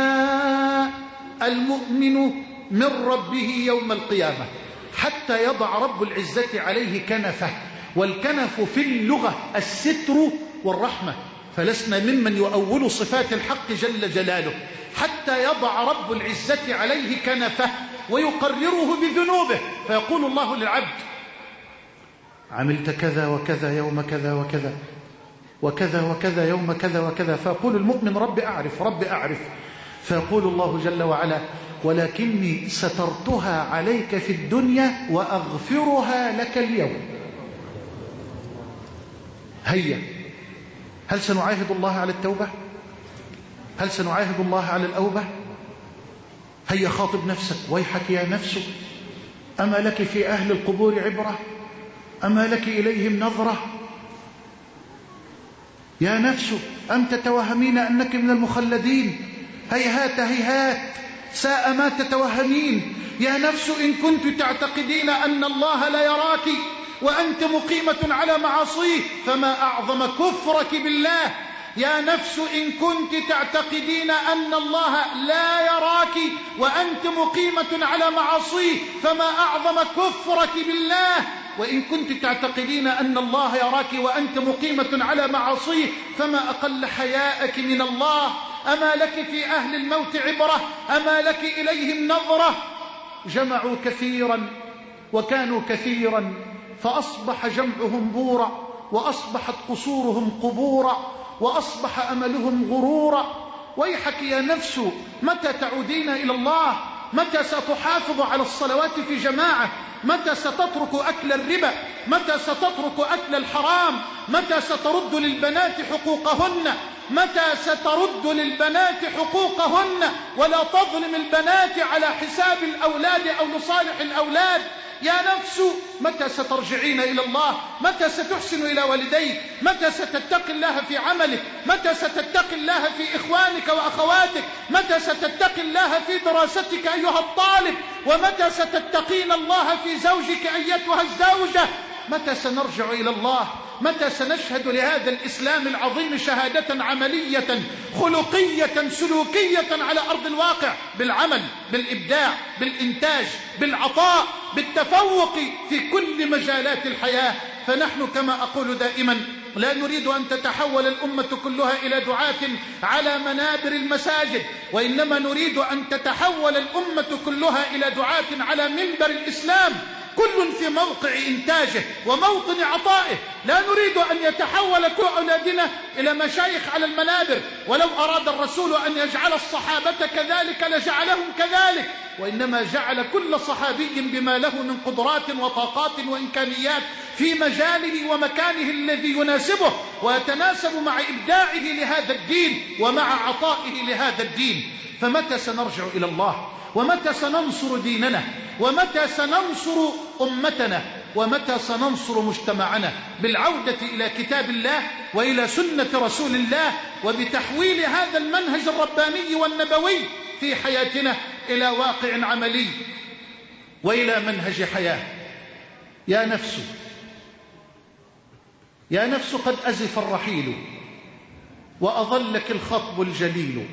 المؤمن من ربه يوم القيامة حتى يضع رب العزة عليه كنفه، والكنف في اللغة الستر والرحمة، فلسنا ممن يؤول صفات الحق جل جلاله. حتى يضع رب العزة عليه كنفه ويقرره بذنوبه، فيقول الله للعبد: عملت كذا وكذا يوم كذا وكذا وكذا وكذا يوم كذا وكذا، فيقول المؤمن: رب أعرف رب أعرف. فيقول الله جل وعلا: ولكني سترتها عليك في الدنيا وأغفرها لك اليوم. هيا، هل سنعاهد الله على التوبة؟ هل سنعاهد الله على الأوبة؟ هيا خاطب نفسك: ويحك يا نفس، أما لك في أهل القبور عبرة؟ أما لك إليهم نظرة؟ يا نفس أم تتوهمين أنك من المخلدين؟ هيهات هيهات، ساء ما تتوهمين. يا نفس إن كنت تعتقدين أن الله لا يراك وأنت مقيمة على معاصيه فما أعظم كفرك بالله. يا نفس إن كنت تعتقدين أن الله لا يراك وأنت مقيمة على معاصيه فما أعظم كفرك بالله. وإن كنت تعتقدين أن الله يراك وأنت مقيمة على معاصيه فما أقل حياءك من الله. أما لك في أهل الموت عبرة؟ أما لك إليهم نظرة؟ جمعوا كثيرا وكانوا كثيرا فأصبح جمعهم بورا، وأصبحت قصورهم قبورا، وأصبح أملهم غرورا. ويحك يا نفس، متى تعودين إلى الله؟ متى ستحافظ على الصلوات في جماعة؟ متى ستترك أكل الربا؟ متى ستترك أكل الحرام؟ متى سترد للبنات حقوقهن؟ متى سترد للبنات حقوقهن ولا تظلم البنات على حساب الأولاد أو لصالح الأولاد؟ يا نفس متى سترجعين إلى الله؟ متى ستحسن إلى والديك؟ متى ستتقي الله في عملك؟ متى ستتقي الله في إخوانك وأخواتك؟ متى ستتقي الله في دراستك أيها الطالب؟ ومتى ستتقين الله في زوجك أيتها الزوجة؟ متى سنرجع إلى الله؟ متى سنشهد لهذا الإسلام العظيم شهادة عملية خلقية سلوكية على أرض الواقع، بالعمل، بالإبداع، بالإنتاج، بالعطاء، بالتفوق في كل مجالات الحياة؟ فنحن كما أقول دائما لا نريد أن تتحول الأمة كلها إلى دعاة على منابر المساجد، وإنما نريد أن تتحول الأمة كلها إلى دعاة على منبر الإسلام، كل في موقع إنتاجه وموطن عطائه. لا نريد أن يتحول كل أولادنا إلى مشايخ على المنابر، ولو أراد الرسول أن يجعل الصحابة كذلك لجعلهم كذلك، وإنما جعل كل صحابي بما له من قدرات وطاقات وإمكانيات في مجاله ومكانه الذي يناسبه ويتناسب مع إبداعه لهذا الدين ومع عطائه لهذا الدين. فمتى سنرجع إلى الله؟ ومتى سننصر ديننا؟ ومتى سننصر أمتنا؟ ومتى سننصر مجتمعنا؟ بالعودة إلى كتاب الله وإلى سنة رسول الله، وبتحويل هذا المنهج الرباني والنبوي في حياتنا إلى واقع عملي وإلى منهج حياة. يا نفس قد أزف الرحيل وأظلك الخطب الجليل،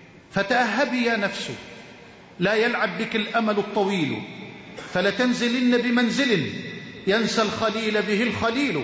فتأهبي يا نفس لا يلعب بك الأمل الطويل، فلتنزلن بمنزل ينسى الخليل به الخليل،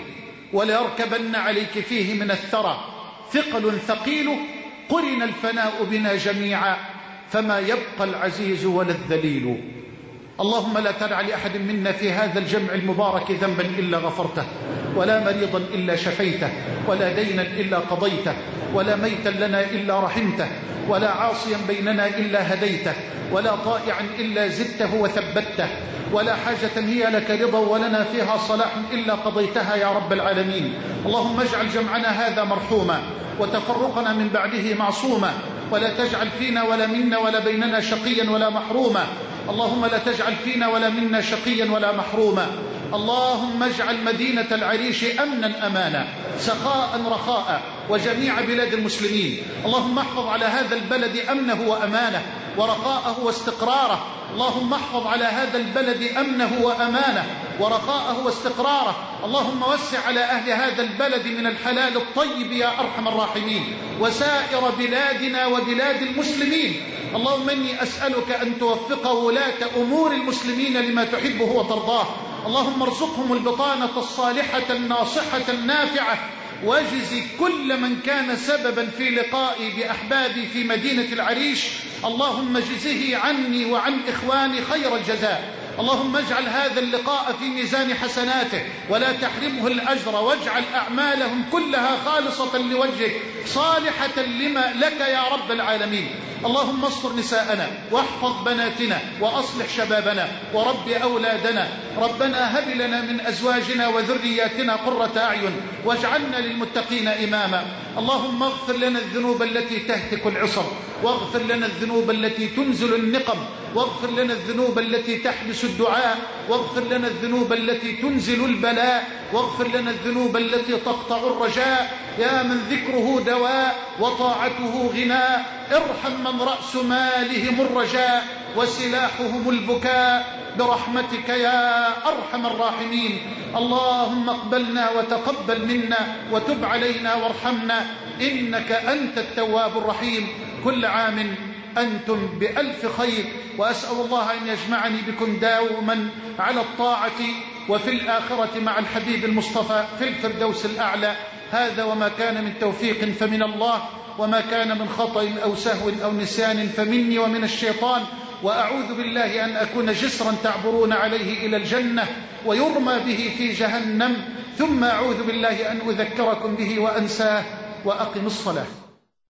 وليركبن عليك فيه من الثرى ثقل ثقيل، قرن الفناء بنا جميعا فما يبقى العزيز ولا الذليل. اللهم لا تدع لأحد منا في هذا الجمع المبارك ذنبا إلا غفرته، ولا مريضا إلا شفيته، ولا دينا إلا قضيته، ولا ميتا لنا إلا رحمته، ولا عاصيا بيننا إلا هديته، ولا طائعا إلا زدته وثبته، ولا حاجة هي لك رضا ولنا فيها صلاح إلا قضيتها يا رب العالمين. اللهم اجعل جمعنا هذا مرحوما وتفرقنا من بعده معصوما، ولا تجعل فينا ولا منا ولا بيننا شقيا ولا محروما. اللهم لا تجعل فينا ولا منا شقيا ولا محروما. اللهم اجعل مدينة العريش أمنا أمانا سخاء رخاء وجميع بلاد المسلمين. اللهم احفظ على هذا البلد أمنه وأمانه ورخاءه واستقراره. اللهم احفظ على هذا البلد أمنه وأمانه ورخاءه واستقراره. اللهم وسع على أهل هذا البلد من الحلال الطيب يا أرحم الراحمين، وسائر بلادنا وبلاد المسلمين. اللهم إني أسألك أن توفق ولاة أمور المسلمين لما تحبه وترضاه. اللهم ارزقهم البطانة الصالحة الناصحة النافعة، واجزي كل من كان سببا في لقائي بأحبابي في مدينة العريش، اللهم اجزه عني وعن إخواني خير الجزاء. اللهم اجعل هذا اللقاء في ميزان حسناته ولا تحرمه الأجر، واجعل أعمالهم كلها خالصة لوجهك صالحة لما لك يا رب العالمين. اللهم استر نساءنا واحفظ بناتنا وأصلح شبابنا ورب أولادنا. ربنا هب لنا من أزواجنا وذرياتنا قرة أعين واجعلنا للمتقين إماما. اللهم اغفر لنا الذنوب التي تهتك العصر، واغفر لنا الذنوب التي تنزل النقم، واغفر لنا الذنوب التي تحبس الدعاء، واغفر لنا الذنوب التي تنزل البلاء، واغفر لنا الذنوب التي تقطع الرجاء. يا من ذكره دواء وطاعته غناء، ارحم من رأس مالهم الرجاء وسلاحهم البكاء برحمتك يا أرحم الراحمين. اللهم اقبلنا وتقبل منا وتب علينا وارحمنا، إنك أنت التواب الرحيم. كل عام أنتم بألف خير، وأسأل الله أن يجمعني بكم داوما على الطاعة وفي الآخرة مع الحبيب المصطفى في الفردوس الأعلى. هذا وما كان من توفيق فمن الله، وما كان من خطأ أو سهو أو نسيان فمني ومن الشيطان. وأعوذ بالله أن أكون جسرا تعبرون عليه إلى الجنة ويرمى به في جهنم، ثم أعوذ بالله أن أذكركم به وأنساه. وأقم الصلاة.